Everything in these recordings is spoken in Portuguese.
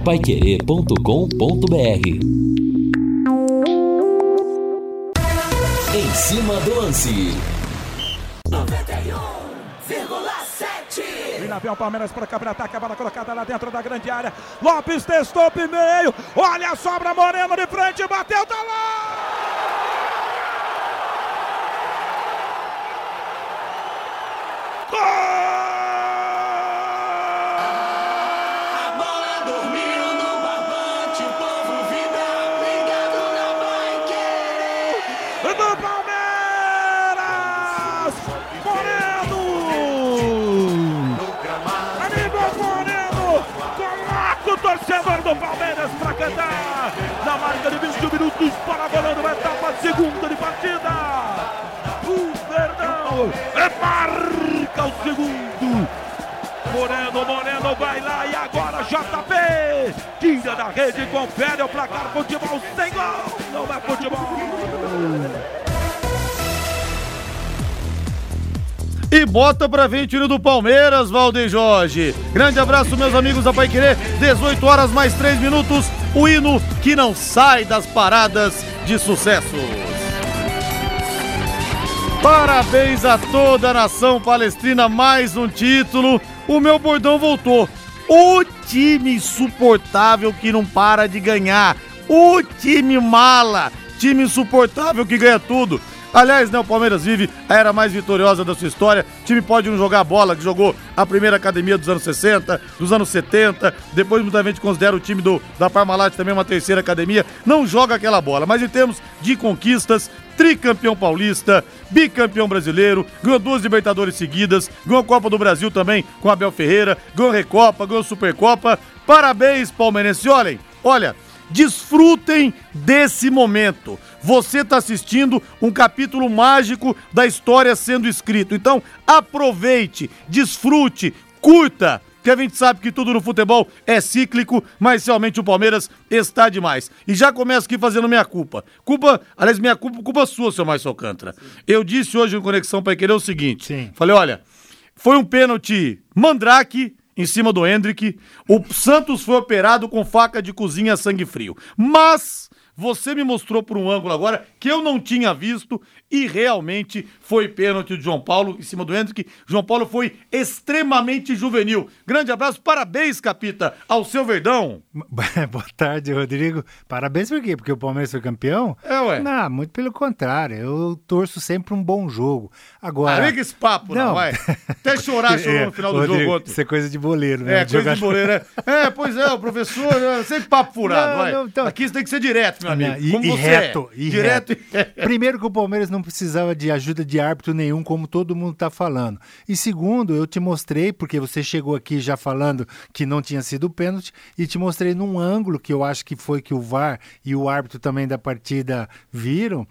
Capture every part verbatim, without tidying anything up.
paiquerê ponto com ponto br. Em cima do lance. noventa e um vírgula sete. Vila vem o Palmeiras para cá, para ataque, a bola colocada lá dentro da grande área. Lopes testou pro meio. Olha a sobra, Moreno de frente, bateu, tá lá! Gol! Do Palmeiras! Moreno! Amigo Moreno! Coloca o torcedor do Palmeiras pra cantar! Na marca de vinte minutos para a volando a etapa segunda de partida! O Verdão é marca o segundo! Moreno, Moreno vai lá e agora J P tira da rede e confere o placar. Futebol sem gol, não é futebol. E bota pra ver o time do Palmeiras, Valdeir Jorge. Grande abraço, meus amigos da Paiquerê. dezoito horas mais três minutos. O hino que não sai das paradas de sucesso. Parabéns a toda a nação palestrina, mais um título. O meu bordão voltou. O time insuportável que não para de ganhar. O time mala. Time insuportável que ganha tudo. Aliás, né, o Palmeiras vive a era mais vitoriosa da sua história. O time pode não jogar bola, que jogou a primeira academia dos anos sessenta, dos anos setenta. Depois muita gente considera o time do, da Parmalat também uma terceira academia. Não joga aquela bola, mas em termos de conquistas, tricampeão paulista, bicampeão brasileiro, ganhou duas Libertadores seguidas, ganhou a Copa do Brasil também com Abel Ferreira, ganhou Recopa, ganhou Supercopa. Parabéns, palmeirense. Olhem, olha, desfrutem desse momento. Você está assistindo um capítulo mágico da história sendo escrito. Então, aproveite, desfrute, curta, que a gente sabe que tudo no futebol é cíclico, mas realmente o Palmeiras está demais. E já começo aqui fazendo minha culpa. Culpa, aliás, minha culpa, culpa sua, seu Márcio Alcântara. Eu disse hoje em Conexão Paiquerê o seguinte. Sim. Falei, olha, foi um pênalti mandrake em cima do Hendrick. O Santos foi operado com faca de cozinha sangue frio. Mas você me mostrou por um ângulo agora que eu não tinha visto e realmente foi pênalti de João Paulo em cima do Hendrick. João Paulo foi extremamente juvenil. Grande abraço, parabéns, Capita, ao seu Verdão. Boa tarde, Rodrigo. Parabéns por quê? Porque o Palmeiras foi campeão? É, ué. Não, muito pelo contrário. Eu torço sempre um bom jogo. Agora... Ah, liga esse papo, não, não vai. Até chorar, chorou é, no final do Rodrigo, jogo ontem. Isso é coisa de boleiro, né? É, coisa de boleiro, é. É, pois é, o professor, é sempre papo furado, não, vai. não, então... Aqui isso tem que ser direto, meu amigo. E, como e você reto, é. E direto reto. E... Primeiro que o Palmeiras não precisava de ajuda de árbitro nenhum, como todo mundo está falando. E segundo, eu te mostrei, porque você chegou aqui já falando que não tinha sido pênalti, e te mostrei num ângulo que eu acho que foi que o V A R e o árbitro também da partida viram,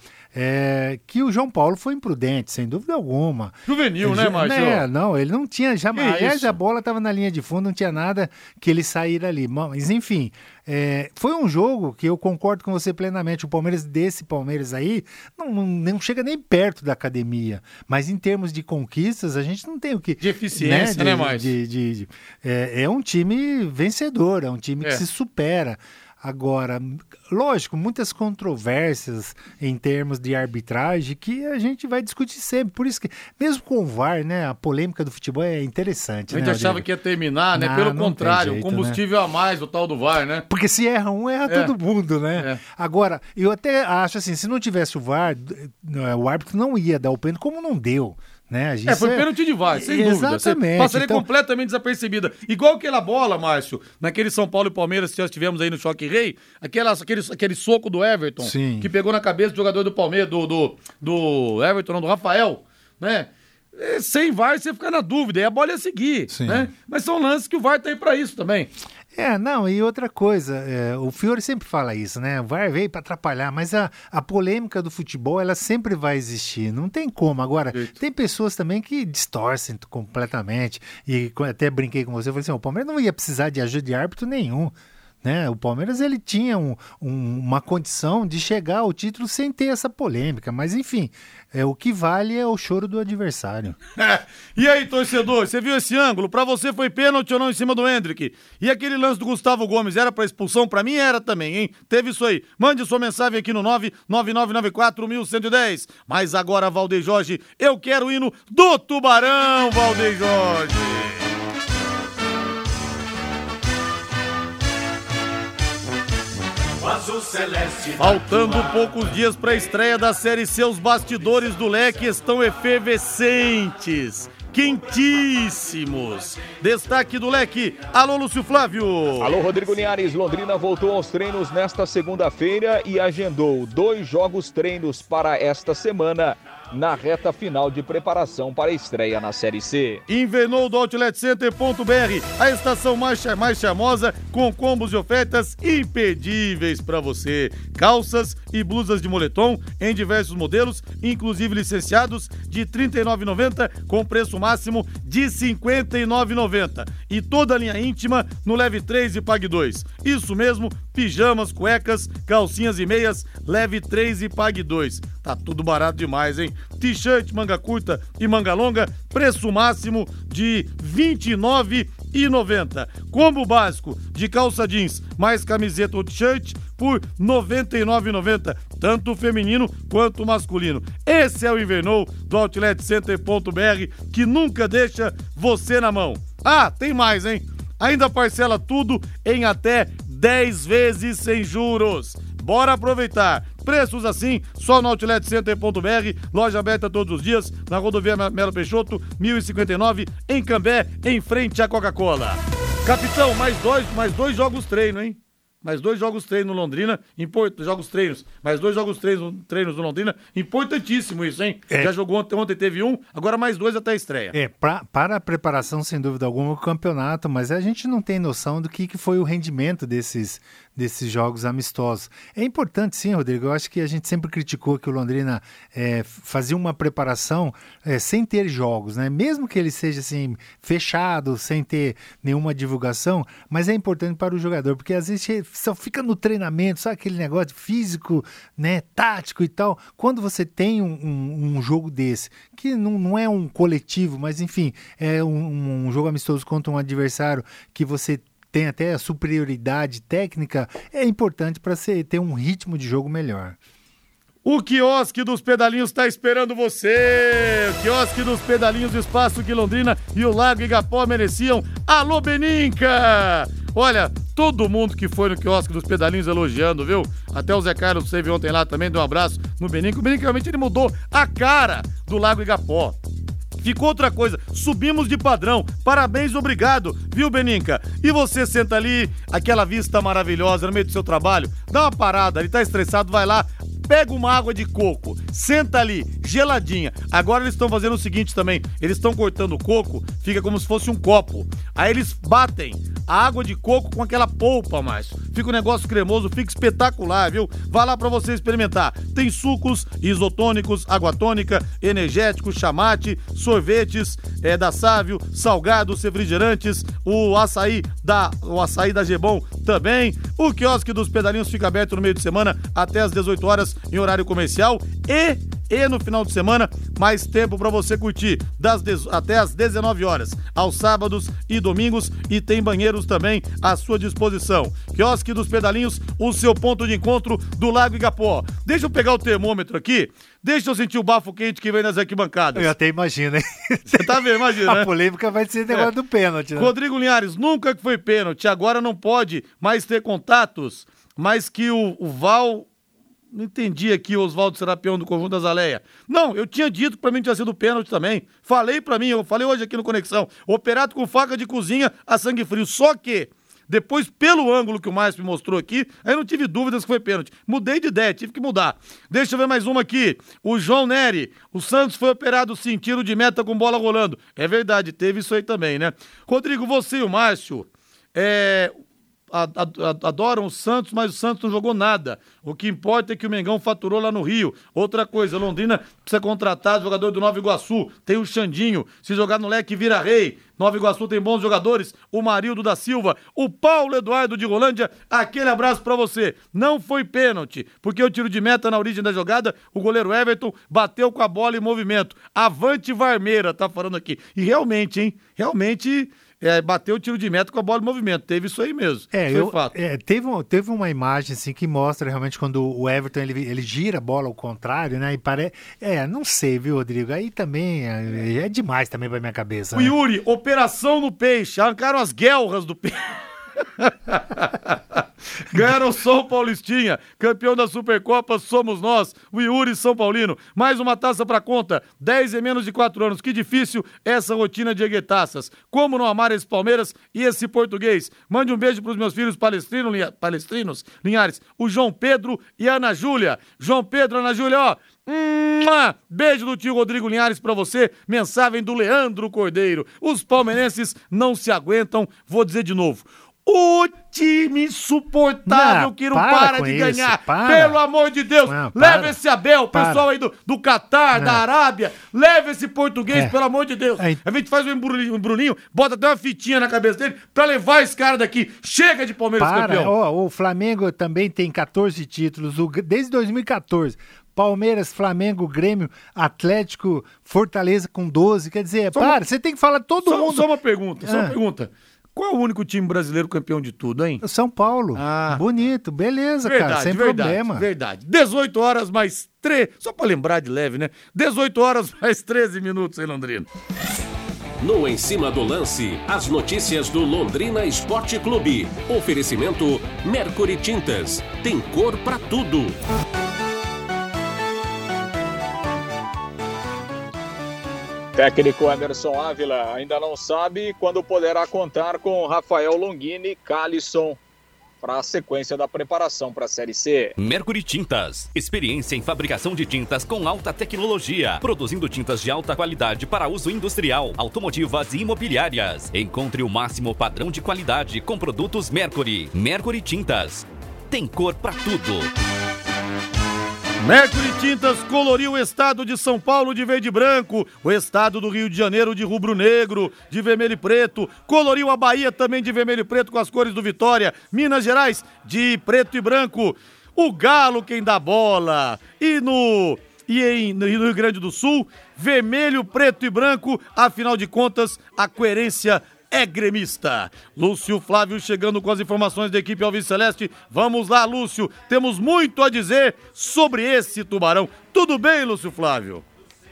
é, que o João Paulo foi imprudente, sem dúvida alguma. Juvenil, ele, né, Márcio? É, não, ele não tinha jamais. Aliás, a bola estava na linha de fundo, não tinha nada que ele sair ali. Mas, enfim, é, foi um jogo que eu concordo com você plenamente. O Palmeiras, desse Palmeiras aí, não, não, não chega nem perto da academia. Mas em termos de conquistas, a gente não tem o que... De eficiência, né, né, Márcio? De, de, de, é, é um time vencedor, é um time é. que se supera. Agora, lógico, muitas controvérsias em termos de arbitragem que a gente vai discutir sempre. Por isso que, mesmo com o V A R, né, a polêmica do futebol é interessante. A gente né, achava Rodrigo? que ia terminar, né? Não, Pelo não contrário, tem jeito, combustível né? a mais, o tal do V A R, né? Porque se erra um, erra É. todo mundo, né? É. Agora, eu até acho assim, se não tivesse o V A R, o árbitro não ia dar o pênalti, como não deu. Né? A gente É, foi é... pênalti de V A R, sem dúvida. Exatamente. Passaria então... completamente desapercebida. Igual aquela bola, Márcio, naquele São Paulo e Palmeiras que nós tivemos aí no Choque Rei, aquela, aquele, aquele soco do Everton, Sim. que pegou na cabeça do jogador do Palmeiras, do, do, do Everton, não, do Rafael, né? É, sem V A R você fica na dúvida, e a bola ia seguir, Sim. né? Mas são lances que o V A R tem pra isso também. É, não, e outra coisa, é, o Fiore sempre fala isso, né? O V A R veio para atrapalhar, mas a, a polêmica do futebol, ela sempre vai existir, não tem como. Agora, Eita. tem pessoas também que distorcem completamente, e até brinquei com você, falei assim, o Palmeiras não ia precisar de ajuda de árbitro nenhum. né? O Palmeiras ele tinha um, um, uma condição de chegar ao título sem ter essa polêmica, mas enfim, é, o que vale é o choro do adversário. E aí, torcedor, você viu esse ângulo? Pra você foi pênalti ou não em cima do Hendrick? E aquele lance do Gustavo Gomes era pra expulsão? Pra mim era também, hein? Teve isso aí. Mande sua mensagem aqui no nove nove nove nove quatro um um zero. Mas agora, Valdeir Jorge, eu quero o hino do Tubarão, Valdeir Jorge. Faltando poucos dias para a estreia da Série C, os bastidores do Leque estão efervescentes, quentíssimos. Destaque do Leque, alô Lúcio Flávio. Alô Rodrigo Linhares, Londrina voltou aos treinos nesta segunda-feira e agendou dois jogos treinos para esta semana, na reta final de preparação para a estreia na Série C. Invernou do outlet center ponto b r, a estação mais, mais charmosa, com combos e ofertas imperdíveis para você. Calças e blusas de moletom em diversos modelos, inclusive licenciados, de trinta e nove reais e noventa centavos, com preço máximo de cinquenta e nove reais e noventa centavos. E toda a linha íntima no Leve três e Pague dois. Isso mesmo, pijamas, cuecas, calcinhas e meias, Leve três e Pague dois. Tá tudo barato demais, hein? T-shirt, manga curta e manga longa, preço máximo de vinte e nove reais e noventa centavos. Combo básico de calça jeans mais camiseta ou t-shirt por noventa e nove reais e noventa centavos, tanto o feminino quanto o masculino. Esse é o Invernou do outlet center ponto b r, que nunca deixa você na mão. Ah, tem mais, hein? Ainda parcela tudo em até dez vezes sem juros. Bora aproveitar. Preços assim, só no outlet center ponto b r, loja aberta todos os dias, na rodovia Melo Peixoto, mil e cinquenta e nove, em Cambé, em frente à Coca-Cola. Capitão, mais dois, mais dois jogos treino, hein? Mais dois jogos treino no Londrina, import... jogos treinos, mais dois jogos treinos, treinos no Londrina, importantíssimo isso, hein? É. Já jogou ontem, ontem teve um, agora mais dois até a estreia. É, pra, para a preparação, sem dúvida alguma, o campeonato, mas a gente não tem noção do que, que foi o rendimento desses, desses jogos amistosos. É importante sim, Rodrigo, eu acho que a gente sempre criticou que o Londrina é, fazia uma preparação é, sem ter jogos, né? Mesmo que ele seja assim, fechado, sem ter nenhuma divulgação, mas é importante para o jogador, porque às vezes só fica no treinamento, só aquele negócio físico, né, tático e tal. Quando você tem um, um, um jogo desse, que não, não é um coletivo, mas enfim, é um, um jogo amistoso contra um adversário que você tem até a superioridade técnica, é importante para você ter um ritmo de jogo melhor. O quiosque dos pedalinhos está esperando você! O quiosque dos pedalinhos, o Espaço que Londrina e o Lago Igapó mereciam. Alô, Beninca! Olha, todo mundo que foi no quiosque dos pedalinhos elogiando, viu? Até o Zé Carlos esteve ontem lá também, deu um abraço no Beninca. O Beninca realmente ele mudou a cara do Lago Igapó. Ficou outra coisa, subimos de padrão, parabéns, obrigado, viu, Beninca? E você senta ali, aquela vista maravilhosa no meio do seu trabalho, dá uma parada, ele tá estressado, vai lá, pega uma água de coco, senta ali, geladinha. Agora eles estão fazendo o seguinte também, eles estão cortando o coco, fica como se fosse um copo. Aí eles batem a água de coco com aquela polpa, macho. Fica um negócio cremoso, fica espetacular, viu? Vai lá pra você experimentar. Tem sucos, isotônicos, água tônica, energéticos, chamate, sorvetes é, da Sávio, salgados, refrigerantes, o açaí da, o açaí da Gebom também. O quiosque dos pedalinhos fica aberto no meio de semana até às dezoito horas em horário comercial e, e no final de semana mais tempo para você curtir das dez, até às dezenove horas, aos sábados e domingos, e tem banheiros também à sua disposição. Quiosque dos Pedalinhos, o seu ponto de encontro do Lago Igapó. Deixa eu pegar o termômetro aqui, deixa eu sentir o bafo quente que vem nas arquibancadas. Eu até imagino, hein? Você tá vendo, imagina, A né? polêmica vai ser o negócio é. do pênalti, né? Rodrigo Linhares, nunca que foi pênalti, agora não pode mais ter contatos, mas que o, o Val... Não entendi aqui o Oswaldo Serapião do Conjunto Azaleia. Não, eu tinha dito que pra mim tinha sido pênalti também. Falei pra mim, eu falei hoje aqui no Conexão. Operado com faca de cozinha a sangue frio. Só que, depois, pelo ângulo que o Márcio me mostrou aqui, aí eu não tive dúvidas que foi pênalti. Mudei de ideia, tive que mudar. Deixa eu ver mais uma aqui. O João Neri. O Santos foi operado sim, tiro de meta com bola rolando. É verdade, teve isso aí também, né? Rodrigo, você e o Márcio, é... adoram o Santos, mas o Santos não jogou nada. O que importa é que o Mengão faturou lá no Rio. Outra coisa, Londrina precisa contratar jogador do Nova Iguaçu. Tem o Xandinho. Se jogar no leque, vira rei. Nova Iguaçu tem bons jogadores. O Marildo da Silva. O Paulo Eduardo de Rolândia. Aquele abraço pra você. Não foi pênalti, porque o tiro de meta na origem da jogada, o goleiro Everton bateu com a bola em movimento. Avante Varmeira, tá falando aqui. E realmente, hein? Realmente... É, bateu o tiro de meta com a bola em movimento. Teve isso aí mesmo. É, foi eu, fato. É, teve, um, teve uma imagem assim que mostra realmente quando o Everton ele, ele gira a bola ao contrário, né? E parece. É, não sei, viu, Rodrigo? Aí também é, é demais também pra minha cabeça. O né? Yuri, operação no peixe. Arrancaram as guelras do peixe. Ganharam o São Paulistinha, campeão da Supercopa somos nós, o Yuri São Paulino. Mais uma taça pra conta, dez em menos de quatro anos. Que difícil essa rotina de erguer-taças. Como não amar esse Palmeiras e esse português? Mande um beijo pros meus filhos palestrinos, linha, palestrinos Linhares, o João Pedro e a Ana Júlia. João Pedro, Ana Júlia, ó. Mua! Beijo do tio Rodrigo Linhares pra você. Mensagem do Leandro Cordeiro. Os palmeirenses não se aguentam. Vou dizer de novo. O time insuportável não, que não para para de isso, ganhar. para. Pelo amor de Deus. Não, leva para. esse Abel, Para. pessoal aí do, do Catar, Não. da Arábia. Leva esse português, É. pelo amor de Deus. É. A gente faz um embrulhinho, um embrulhinho, bota até uma fitinha na cabeça dele pra levar esse cara daqui. Chega de Palmeiras Para, campeão. ó, o Flamengo também tem catorze títulos, o- desde dois mil e catorze. Palmeiras, Flamengo, Grêmio, Atlético, Fortaleza com doze. Quer dizer, Só para, uma- você tem que falar todo Só, mundo. só uma pergunta, só uma Ah. pergunta. Qual é o único time brasileiro campeão de tudo, hein? São Paulo. Ah. Bonito, beleza, Verdade, cara, sem verdade, problema. verdade. dezoito horas mais três, só pra lembrar de leve, né? dezoito horas mais treze minutos em Londrina. No Em Cima do Lance, as notícias do Londrina Esporte Clube. Oferecimento Mercury Tintas. Tem cor pra tudo. Técnico Emerson Ávila ainda não sabe quando poderá contar com Rafael Longini e Calisson para a sequência da preparação para a Série C. Mercury Tintas. Experiência em fabricação de tintas com alta tecnologia. Produzindo tintas de alta qualidade para uso industrial, automotivas e imobiliárias. Encontre o máximo padrão de qualidade com produtos Mercury. Mercury Tintas. Tem cor pra tudo. Mercury Tintas coloriu o estado de São Paulo de verde e branco, o estado do Rio de Janeiro de rubro-negro, de vermelho e preto, coloriu a Bahia também de vermelho e preto com as cores do Vitória, Minas Gerais de preto e branco, o Galo quem dá bola, e no... E em, no Rio Grande do Sul, vermelho, preto e branco, afinal de contas, a coerência é gremista. Lúcio Flávio chegando com as informações da equipe Alves Celeste. Vamos lá, Lúcio. Temos muito a dizer sobre esse Tubarão. Tudo bem, Lúcio Flávio?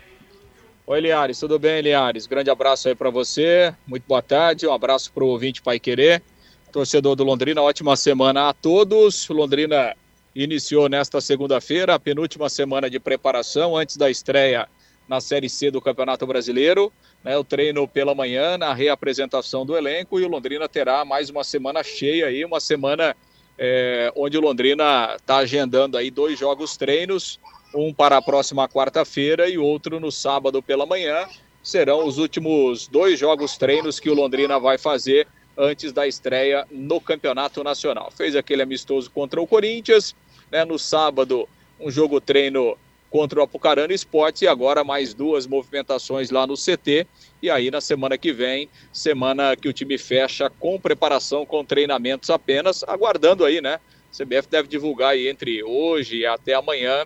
Oi, Linhares. Tudo bem, Linhares? Grande abraço aí para você. Muito boa tarde. Um abraço para o ouvinte Pai Querer. Torcedor do Londrina, ótima semana a todos. O Londrina iniciou nesta segunda-feira a penúltima semana de preparação antes da estreia na Série C do Campeonato Brasileiro. Né, o treino pela manhã, na reapresentação do elenco, e o Londrina terá mais uma semana cheia aí, uma semana é, onde o Londrina está agendando aí dois jogos treinos, um para a próxima quarta-feira e outro no sábado pela manhã. Serão os últimos dois jogos treinos que o Londrina vai fazer antes da estreia no Campeonato Nacional. Fez aquele amistoso contra o Corinthians, né, no sábado um jogo treino contra o Apucarana Esportes e agora mais duas movimentações lá no C T. E aí na semana que vem, semana que o time fecha com preparação, com treinamentos apenas, aguardando aí, né? A C B F deve divulgar aí entre hoje e até amanhã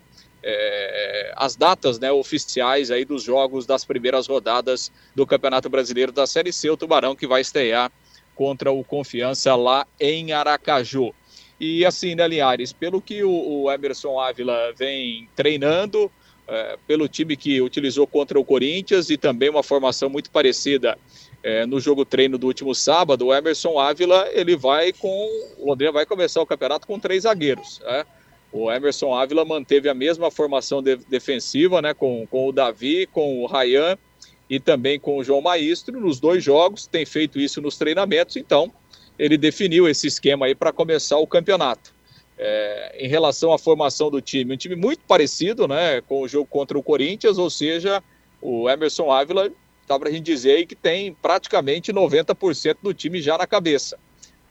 é, as datas, né, oficiais aí dos jogos das primeiras rodadas do Campeonato Brasileiro da Série C, o Tubarão que vai estrear contra o Confiança lá em Aracaju. E assim, né, Linhares, pelo que o, o Emerson Ávila vem treinando, é, pelo time que utilizou contra o Corinthians e também uma formação muito parecida é, no jogo treino do último sábado, o Emerson Ávila, ele vai com, o Londrina vai começar o campeonato com três zagueiros, né? O Emerson Ávila manteve a mesma formação de, defensiva, né, com, com o Davi, com o Ryan e também com o João Maestro nos dois jogos, tem feito isso nos treinamentos, então ele definiu esse esquema aí para começar o campeonato. É, em relação à formação do time, um time muito parecido, né, com o jogo contra o Corinthians, ou seja, o Emerson Ávila, dá para a gente dizer aí que tem praticamente noventa por cento do time já na cabeça.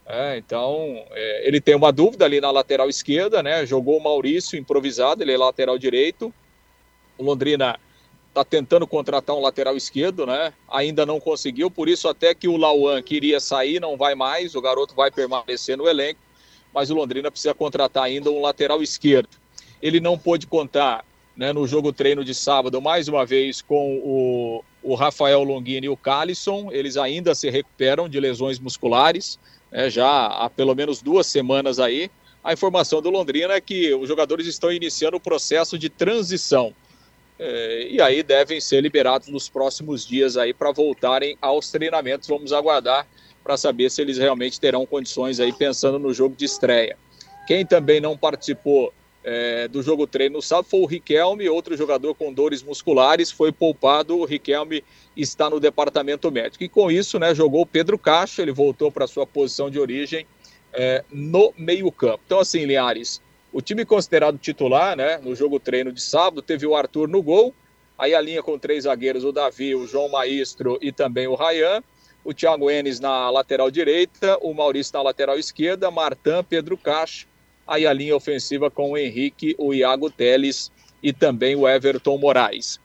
É, então, é, ele tem uma dúvida ali na lateral esquerda, né? Jogou o Maurício improvisado, ele é lateral direito. O Londrina está tentando contratar um lateral esquerdo, né? Ainda não conseguiu, por isso até que o Lauan queria sair, não vai mais, o garoto vai permanecer no elenco, mas o Londrina precisa contratar ainda um lateral esquerdo. Ele não pôde contar, né, no jogo treino de sábado, mais uma vez, com o, o Rafael Longini e o Calisson. Eles ainda se recuperam de lesões musculares, né, já há pelo menos duas semanas aí. A informação do Londrina é que os jogadores estão iniciando o processo de transição. É, e aí devem ser liberados nos próximos dias aí para voltarem aos treinamentos. Vamos aguardar para saber se eles realmente terão condições aí pensando no jogo de estreia. Quem também não participou é, do jogo treino no sábado foi o Riquelme, outro jogador com dores musculares, foi poupado. O Riquelme está no departamento médico. E com isso, né, jogou o Pedro Cacho, ele voltou para sua posição de origem é, no meio-campo. Então, assim, Linhares, o time considerado titular, né, no jogo treino de sábado, teve o Arthur no gol, aí a linha com três zagueiros, o Davi, o João Maestro e também o Rayan, o Thiago Enes na lateral direita, o Maurício na lateral esquerda, Martã, Pedro Cacho, aí a linha ofensiva com o Henrique, o Iago Teles e também o Everton Moraes.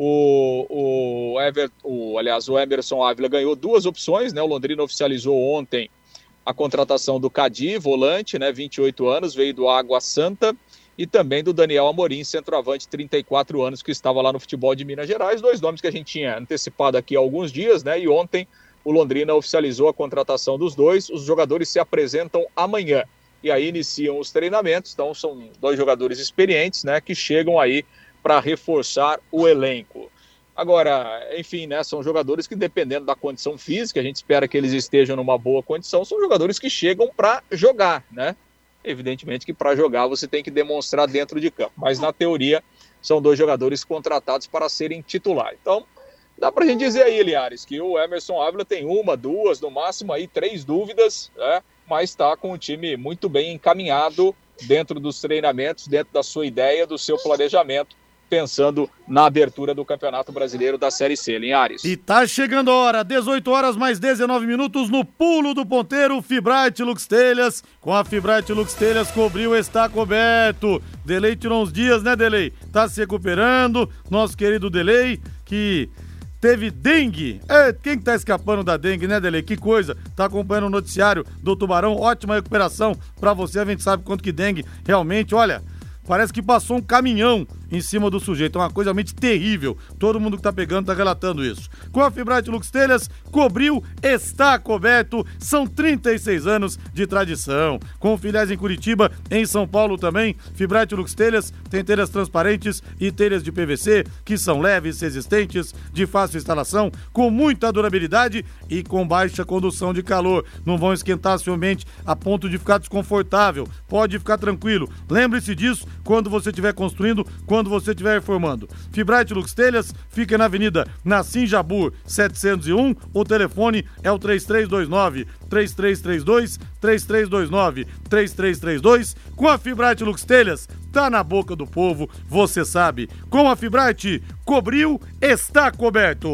O, o, Ever, o, aliás, o Emerson Ávila ganhou duas opções, né? O Londrina oficializou ontem a contratação do Cadi, volante, né? vinte e oito anos, veio do Água Santa, e também do Daniel Amorim, centroavante, trinta e quatro anos, que estava lá no futebol de Minas Gerais. Dois nomes que a gente tinha antecipado aqui há alguns dias, né? E ontem o Londrina oficializou a contratação dos dois. Os jogadores se apresentam amanhã e aí iniciam os treinamentos. Então são dois jogadores experientes, né, que chegam aí para reforçar o elenco. Agora, enfim, né, são jogadores que, dependendo da condição física, a gente espera que eles estejam numa boa condição, são jogadores que chegam para jogar, né? Evidentemente que para jogar você tem que demonstrar dentro de campo, mas na teoria são dois jogadores contratados para serem titular. Então, dá para a gente dizer aí, Linhares, que o Emerson Ávila tem uma, duas, no máximo aí três dúvidas, né? Mas está com o time muito bem encaminhado dentro dos treinamentos, dentro da sua ideia, do seu planejamento, pensando na abertura do Campeonato Brasileiro da Série C, Linhares. E tá chegando a hora, dezoito horas mais dezenove minutos, no pulo do ponteiro, Fibrate Lux Telhas. Com a Fibrate Lux Telhas, cobriu, está coberto. Delei tirou uns dias, né, Delei? Tá se recuperando, nosso querido Delei, que teve dengue. É, quem que tá escapando da dengue, né, Delei? Que coisa. Tá acompanhando o noticiário do Tubarão, ótima recuperação pra você, a gente sabe quanto que dengue realmente, olha... Parece que passou um caminhão em cima do sujeito. É uma coisa realmente terrível. Todo mundo que tá pegando tá relatando isso. Com a Fibrate Lux Telhas, cobriu, está coberto. São trinta e seis anos de tradição. Com filiais em Curitiba, em São Paulo também. Fibrate Lux Telhas tem telhas transparentes e telhas de P V C que são leves, resistentes, de fácil instalação, com muita durabilidade e com baixa condução de calor. Não vão esquentar seu ambiente a ponto de ficar desconfortável. Pode ficar tranquilo. Lembre-se disso quando você estiver construindo, quando você estiver reformando. Fibrate Lux Telhas fica na Avenida Nassim Jabur setecentos e um, o telefone é o três três dois nove, três três três dois, três três dois nove, três três três dois. Com a Fibrate Lux Telhas, tá na boca do povo, você sabe. Com a Fibrate, cobriu, está coberto.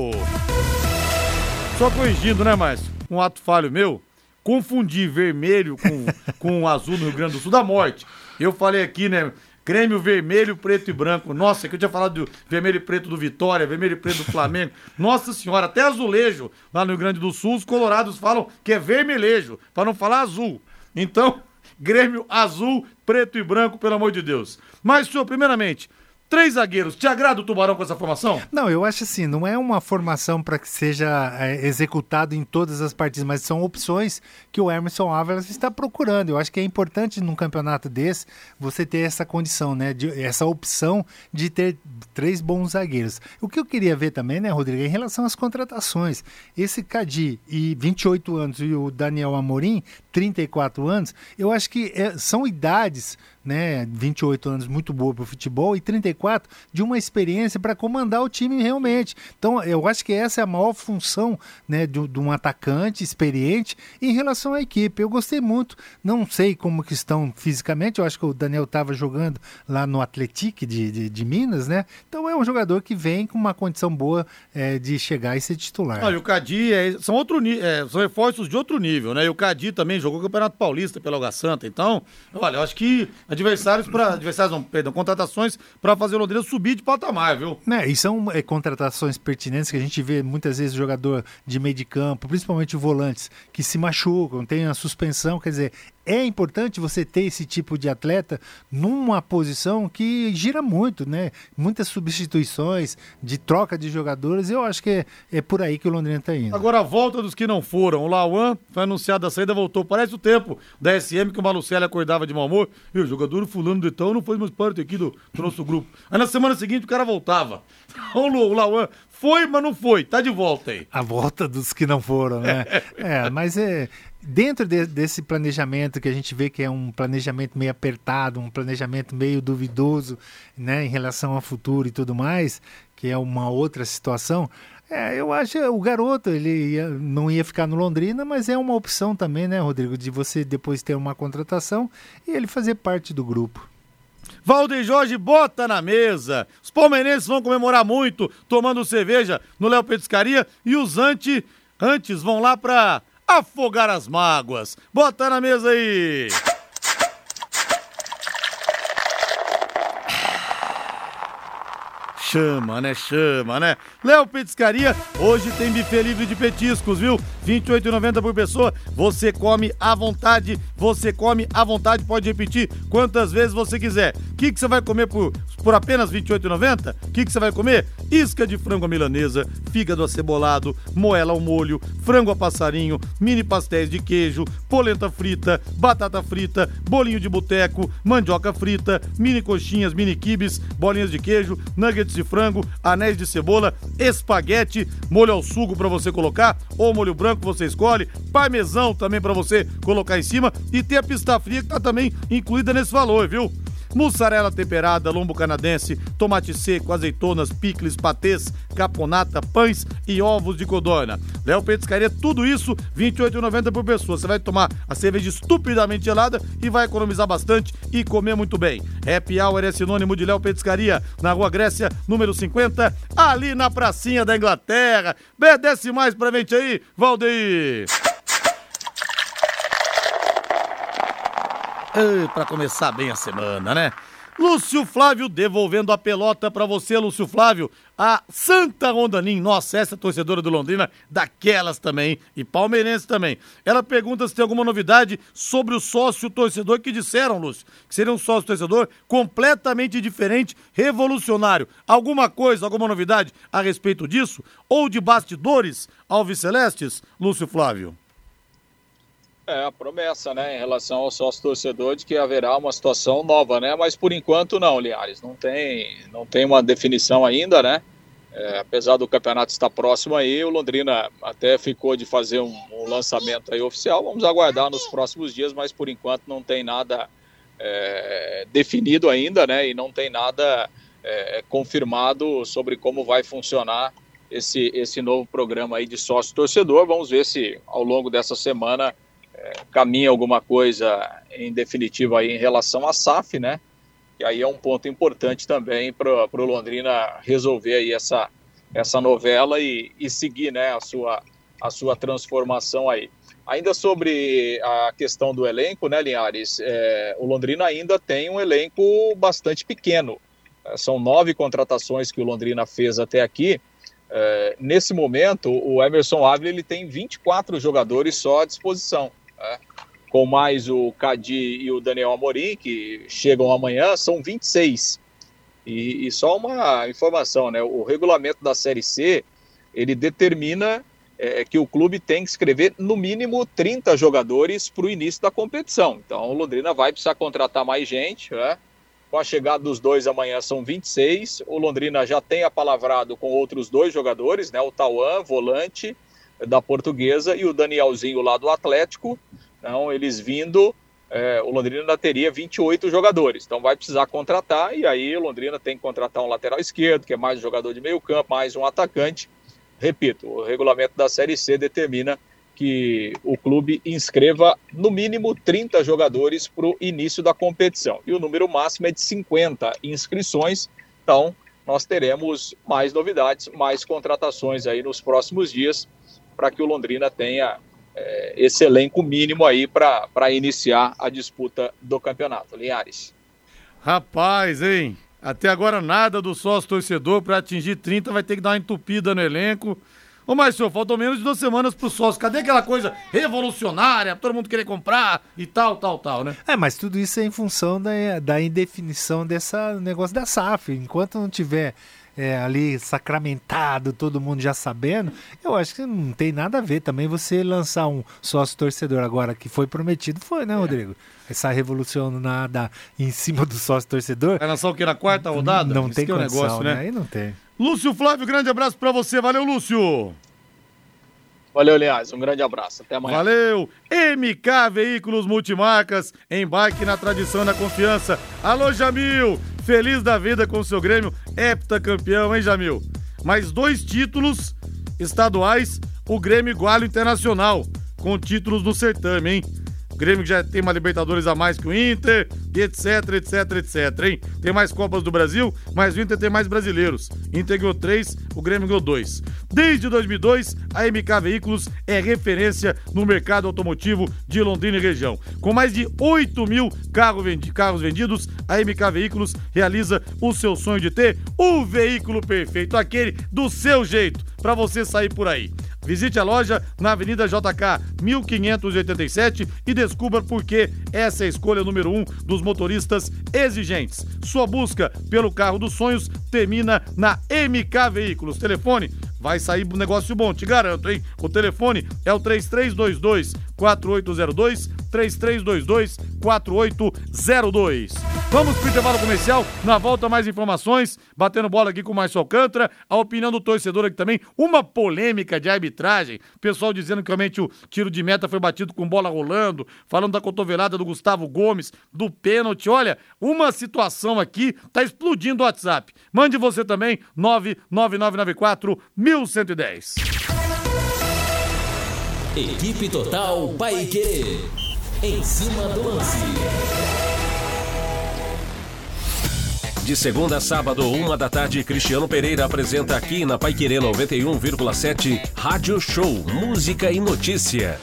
Só corrigindo, né, Márcio? Um ato falho meu, confundi vermelho com, com azul no Rio Grande do Sul, da morte. Eu falei aqui, né, Grêmio vermelho, preto e branco. Nossa, que eu tinha falado do vermelho e preto do Vitória, vermelho e preto do Flamengo. Nossa senhora, até azulejo lá no Rio Grande do Sul, os colorados falam que é vermelhejo, para não falar azul. Então, Grêmio azul, preto e branco, pelo amor de Deus. Mas, senhor, primeiramente, três zagueiros, te agrada o Tubarão com essa formação? Não, eu acho assim, não é uma formação para que seja é, executado em todas as partidas, mas são opções que o Emerson Ávila está procurando. Eu acho que é importante num campeonato desse você ter essa condição, né, de, essa opção de ter três bons zagueiros. O que eu queria ver também, né, Rodrigo, é em relação às contratações. Esse Cadi, e vinte e oito anos, e o Daniel Amorim, trinta e quatro anos, eu acho que é, são idades né, vinte e oito anos muito boa para o futebol e trinta e quatro de uma experiência para comandar o time realmente. Então eu acho que essa é a maior função, né, de, de um atacante experiente em relação à equipe. Eu gostei muito, não sei como que estão fisicamente, eu acho que o Daniel estava jogando lá no Atlético de, de, de Minas, né? Então é um jogador que vem com uma condição boa é, de chegar e ser titular. Olha, o Cadi é, são, outro, é, são reforços de outro nível, né? E o Cadi também jogou o Campeonato Paulista pela Água Santa. Então, olha, eu acho que adversários para adversários, não, perdão, contratações para fazer o Londrina subir de patamar, viu? Né, e são é, contratações pertinentes que a gente vê muitas vezes jogador de meio de campo, principalmente volantes, que se machucam, tem a suspensão, quer dizer, é importante você ter esse tipo de atleta numa posição que gira muito, né? Muitas substituições, de troca de jogadores, eu acho que é, é por aí que o Londrina está indo. Agora a volta dos que não foram. O Lauan foi anunciado a saída, voltou. Parece o tempo da S M que o Malucelli acordava de mau humor. E o jogador fulano de tal não foi mais parte aqui do, do nosso grupo. Aí na semana seguinte o cara voltava. O Lauan foi, mas não foi. Tá de volta aí. A volta dos que não foram, né? É, mas é... Dentro de, desse planejamento que a gente vê que é um planejamento meio apertado, um planejamento meio duvidoso, né, em relação ao futuro e tudo mais, que é uma outra situação, é, eu acho que o garoto ele ia, não ia ficar no Londrina, mas é uma opção também, né, Rodrigo, de você depois ter uma contratação e ele fazer parte do grupo. Valdeir Jorge bota na mesa. Os palmeirenses vão comemorar muito, tomando cerveja no Léo Petiscaria e os anti, antes vão lá pra afogar as mágoas. Bota na mesa aí. Chama, né? Chama, né? Léo Petiscaria, hoje tem buffet livre de petiscos, viu? vinte e oito reais e noventa centavos por pessoa. Você come à vontade, você come à vontade, pode repetir quantas vezes você quiser. O que, que você vai comer por, por apenas vinte e oito reais e noventa centavos? O que, que você vai comer? Isca de frango à milanesa, fígado acebolado, moela ao molho, frango a passarinho, mini pastéis de queijo, polenta frita, batata frita, bolinho de boteco, mandioca frita, mini coxinhas, mini quibes, bolinhas de queijo, nuggets de frango, anéis de cebola, espaguete, molho ao sugo pra você colocar, ou molho branco você escolhe, parmesão também pra você colocar em cima e tem a pista fria que tá também incluída nesse valor, viu? Mussarela temperada, lombo canadense, tomate seco, azeitonas, picles, patês, caponata, pães e ovos de codorna. Léo Petiscaria, tudo isso, vinte e oito reais e noventa centavos por pessoa. Você vai tomar a cerveja estupidamente gelada e vai economizar bastante e comer muito bem. Happy Hour é sinônimo de Léo Petiscaria, na Rua Grécia, número cinquenta, ali na pracinha da Inglaterra. Desce mais pra gente aí, Valdeir. Para começar bem a semana, né? Lúcio Flávio devolvendo a pelota para você, Lúcio Flávio. A Santa Rondanim, nossa, essa torcedora do Londrina, daquelas também, e palmeirense também. Ela pergunta se tem alguma novidade sobre o sócio-torcedor que disseram, Lúcio, que seria um sócio-torcedor completamente diferente, revolucionário. Alguma coisa, alguma novidade a respeito disso? Ou de bastidores alvicelestes, Lúcio Flávio? É, a promessa, né, em relação ao sócio-torcedor de que haverá uma situação nova, né, mas por enquanto não, Linhares, não tem, não tem uma definição ainda, né, é, apesar do campeonato estar próximo aí, o Londrina até ficou de fazer um, um lançamento aí oficial, vamos aguardar nos próximos dias, mas por enquanto não tem nada é, definido ainda, né, e não tem nada é, confirmado sobre como vai funcionar esse, esse novo programa aí de sócio-torcedor. Vamos ver se ao longo dessa semana É, caminha alguma coisa em definitivo aí em relação à S A F, né? E aí é um ponto importante também para o Londrina resolver aí essa, essa novela e, e seguir, né, a sua, a sua transformação aí. Ainda sobre a questão do elenco, né, Linhares? É, o Londrina ainda tem um elenco bastante pequeno. É, são nove contratações que o Londrina fez até aqui. É, nesse momento, o Emerson Ávila ele tem vinte e quatro jogadores só à disposição. É, com mais o Cadi e o Daniel Amorim, que chegam amanhã, são vinte e seis. E, e só uma informação, né? O regulamento da Série C, ele determina é, que o clube tem que escrever no mínimo trinta jogadores para o início da competição. Então o Londrina vai precisar contratar mais gente, né? Com a chegada dos dois amanhã são vinte e seis. O Londrina já tem apalavrado com outros dois jogadores, né? O Tauan, volante da Portuguesa, e o Danielzinho lá do Atlético. Então, eles vindo é, o Londrina ainda teria vinte e oito jogadores. Então vai precisar contratar, e aí o Londrina tem que contratar um lateral esquerdo, que é mais um jogador de meio campo, mais um atacante. Repito, o regulamento da Série C determina que o clube inscreva no mínimo trinta jogadores para o início da competição. E o número máximo é de cinquenta inscrições. Então, nós teremos mais novidades, mais contratações aí nos próximos dias, para que o Londrina tenha é, esse elenco mínimo aí para iniciar a disputa do campeonato. Linhares. Rapaz, hein? Até agora nada do sócio torcedor para atingir trinta, vai ter que dar uma entupida no elenco. Ô, Marcio, faltam menos de duas semanas pro sócio. Cadê aquela coisa revolucionária, todo mundo querer comprar e tal, tal, tal, né? É, mas tudo isso é em função da, da indefinição desse negócio da S A F. Enquanto não tiver é, ali sacramentado, todo mundo já sabendo, eu acho que não tem nada a ver também você lançar um sócio torcedor agora, que foi prometido, foi, né, Rodrigo? É. Essa revolucionada em cima do sócio torcedor. Vai lançar o que, na quarta rodada? Não, não tem que é condição, um negócio, né? né? Aí não tem. Lúcio Flávio, grande abraço pra você. Valeu, Lúcio. Valeu, Linhares. Um grande abraço. Até amanhã. Valeu. M K Veículos Multimarcas. Embarque na tradição e na confiança. Alô, Jamil. Feliz da vida com o seu Grêmio. Heptacampeão, hein, Jamil? Mais dois títulos estaduais. O Grêmio iguala o Internacional. Com títulos no certame, hein? O Grêmio já tem uma Libertadores a mais que o Inter, etc, etc, etc, hein? Tem mais Copas do Brasil, mas o Inter tem mais brasileiros. Inter ganhou três, o Grêmio ganhou dois. Desde dois mil e dois, a M K Veículos é referência no mercado automotivo de Londrina e região. Com mais de oito mil carros vendidos, a M K Veículos realiza o seu sonho de ter o veículo perfeito, aquele do seu jeito, para você sair por aí. Visite a loja na Avenida J K mil quinhentos e oitenta e sete e descubra por que essa é a escolha número um dos motoristas exigentes. Sua busca pelo carro dos sonhos termina na M K Veículos. Telefone, vai sair um negócio bom, te garanto, hein? O telefone é o três três dois dois, quatro oito zero dois, três três dois dois, quatro oito zero dois. Vamos pro intervalo comercial, na volta mais informações, batendo bola aqui com o Márcio Alcântara, a opinião do torcedor aqui também, uma polêmica de arbitragem, pessoal dizendo que realmente o tiro de meta foi batido com bola rolando, falando da cotovelada do Gustavo Gomes, do pênalti, olha, uma situação aqui tá explodindo o WhatsApp. Mande você também, nove nove nove nove quatro, um um um zero. Equipe Total Paiquerê, em cima do lance. De segunda a sábado, uma da tarde, Cristiano Pereira apresenta aqui na Paiquerê noventa e um vírgula sete, Rádio Show, música e notícia.